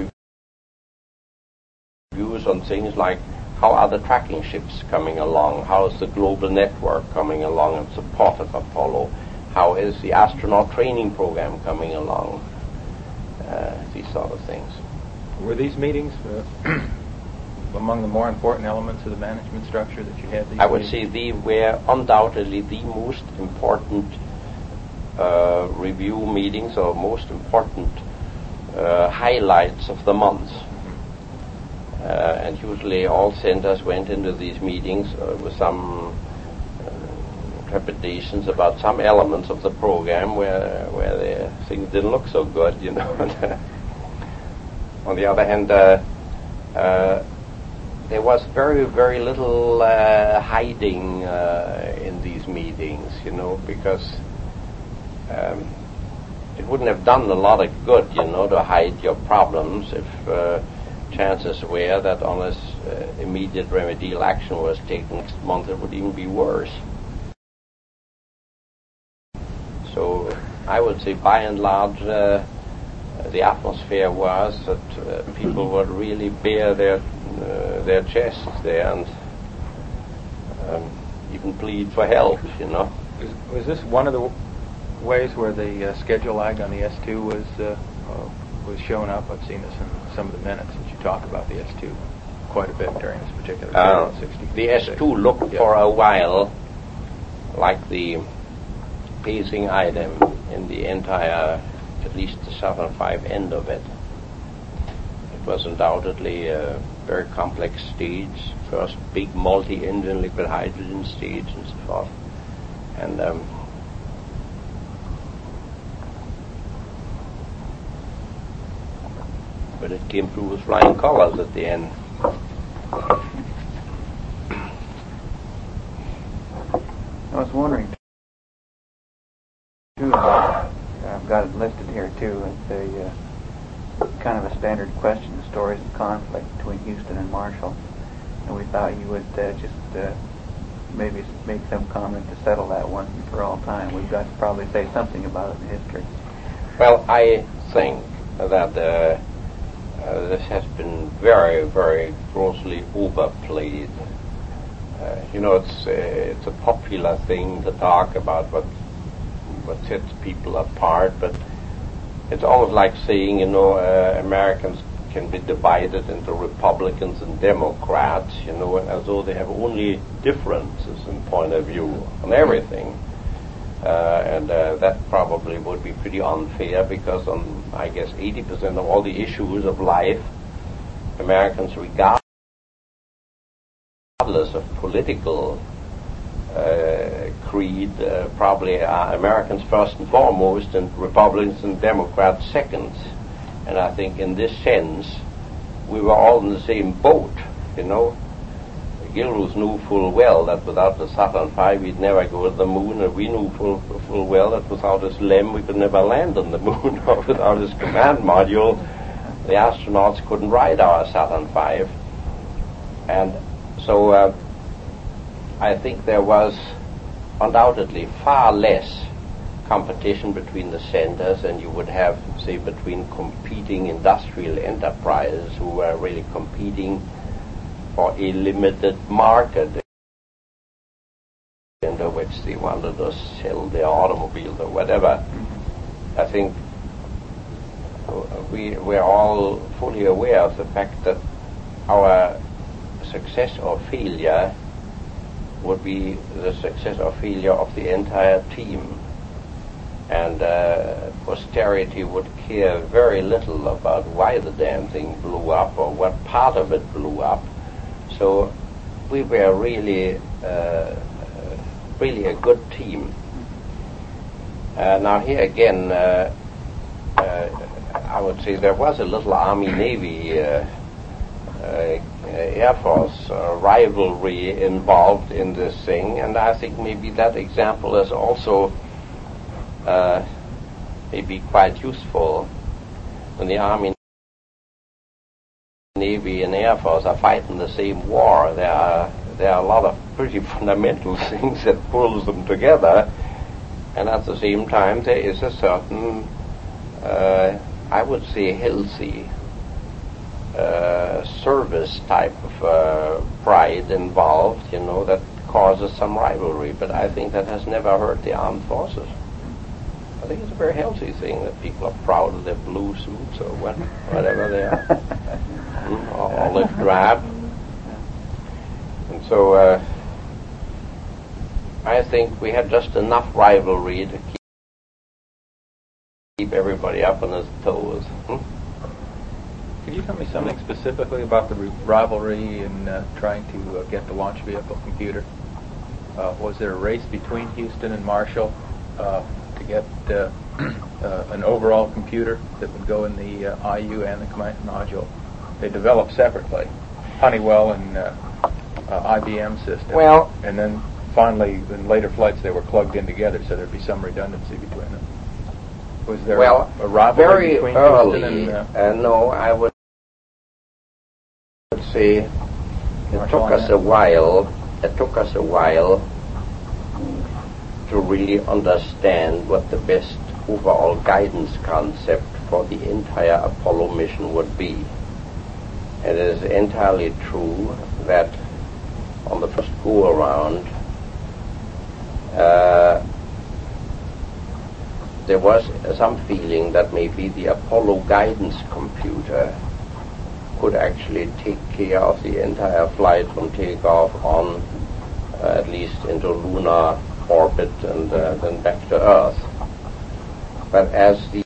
Speaker 2: reviews on things like how are the tracking ships coming along, how is the global network coming along in support of Apollo, how is the astronaut training program coming along, uh, these sort of things.
Speaker 3: Were these meetings uh, among the more important elements of the management structure that you had? These
Speaker 2: I would
Speaker 3: meetings?
Speaker 2: say they were undoubtedly the most important uh, review meetings or most important uh, highlights of the month. Uh, and usually all centers went into these meetings uh, with some uh, trepidations about some elements of the program where where the things didn't look so good, you know. On the other hand, uh, uh, there was very, very little uh, hiding uh, in these meetings, you know, because um, it wouldn't have done a lot of good, you know, to hide your problems if uh, chances were that unless uh, immediate remedial action was taken next month, it would even be worse. So I would say by and large, uh, the atmosphere was that uh, people would really bare their uh, their chests there and um, even plead for help, you know.
Speaker 3: Was, was this one of the w- ways where the uh, schedule lag on the S two was uh, uh, was showing up? I've seen this in some of the minutes that you talk about the S two quite a bit during this particular
Speaker 2: Uh,
Speaker 3: period. sixty,
Speaker 2: the S two looked
Speaker 3: yeah.
Speaker 2: for a while like the pacing item in the entire, at least the Southern Five end of it. It was undoubtedly a very complex stage, first big multi-engine liquid hydrogen stage and so forth. And um, but it came through with flying colors at the end.
Speaker 1: I was wondering too about, I've got it listed here too, at the uh, kind of a standard question, the stories of conflict between Houston and Marshall, and we thought you would uh, just uh, maybe make some comment to settle that once and for all time. We've got to probably say something about it in history.
Speaker 2: Well, I think that uh, uh, this has been very, very grossly overplayed. Uh, you know, it's uh, it's a popular thing to talk about what what sets people apart, but it's almost like saying, you know, uh, Americans can be divided into Republicans and Democrats, you know, as though they have only differences in point of view on everything. Uh, and uh, that probably would be pretty unfair because on, I guess, eighty percent of all the issues of life, Americans regard regardless of political uh, creed, uh, probably are Americans first and foremost, and Republicans and Democrats second. And I think in this sense, we were all in the same boat, you know. Gilruth knew full well that without the Saturn five we'd never go to the moon, and we knew full, full well that without his LEM we could never land on the moon, or without his command module the astronauts couldn't ride our Saturn five. And so uh, I think there was undoubtedly far less competition between the centers than you would have, say, between competing industrial enterprises who were really competing for a limited market into which they wanted to sell their automobiles or whatever. I think we we're all fully aware of the fact that our success or failure would be the success or failure of the entire team. And uh, posterity would care very little about why the damn thing blew up or what part of it blew up. So we were really, uh, really a good team. Uh, now here again, uh, uh, I would say there was a little Army-Navy uh, uh, Air Force uh, rivalry involved in this thing, and I think maybe that example is also uh, maybe quite useful. When the Army, Navy, and Air Force are fighting the same war, there are there are a lot of pretty fundamental things that pulls them together, and at the same time there is a certain, uh, I would say, healthy Uh, service type of uh, pride involved, you know, that causes some rivalry. But I think that has never hurt the armed forces. I think it's a very healthy thing that people are proud of their blue suits or what, whatever they are, mm, or olive drab. And so uh, I think we had just enough rivalry to keep, keep everybody up on his toes. Hmm?
Speaker 3: Could you tell me something specifically about the rivalry in uh, trying to uh, get the launch vehicle computer? Uh, was there a race between Houston and Marshall uh, to get uh, uh, an overall computer that would go in the uh, I U and the command module? They developed separately, Honeywell and uh, uh, I B M system.
Speaker 2: Well,
Speaker 3: and then finally, in later flights, they were plugged in together, so there'd be some redundancy between them. Was there
Speaker 2: well,
Speaker 3: a rivalry
Speaker 2: very
Speaker 3: between
Speaker 2: early,
Speaker 3: Houston and uh,
Speaker 2: uh, no, I would say it
Speaker 3: Marshall
Speaker 2: took us
Speaker 3: that?
Speaker 2: a while, it took us a while to really understand what the best overall guidance concept for the entire Apollo mission would be. It is entirely true that on the first go-around, uh, there was some feeling that maybe the Apollo guidance computer could actually take care of the entire flight from takeoff on, uh, at least into lunar orbit and uh, then back to Earth. But as the,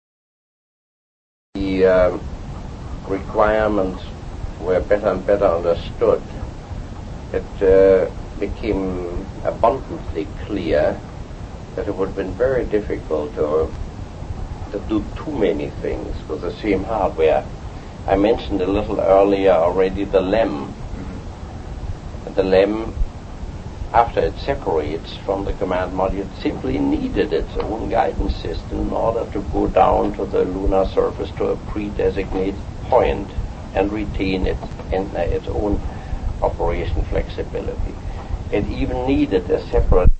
Speaker 2: the um, requirements were better and better understood, it uh, became abundantly clear that it would have been very difficult to, to do too many things with the same hardware. I mentioned a little earlier already the LEM. Mm-hmm. The LEM after it separates from the command module, it simply needed its own guidance system in order to go down to the lunar surface to a pre-designated point and retain its, in, uh, its own operation flexibility. It even needed a separate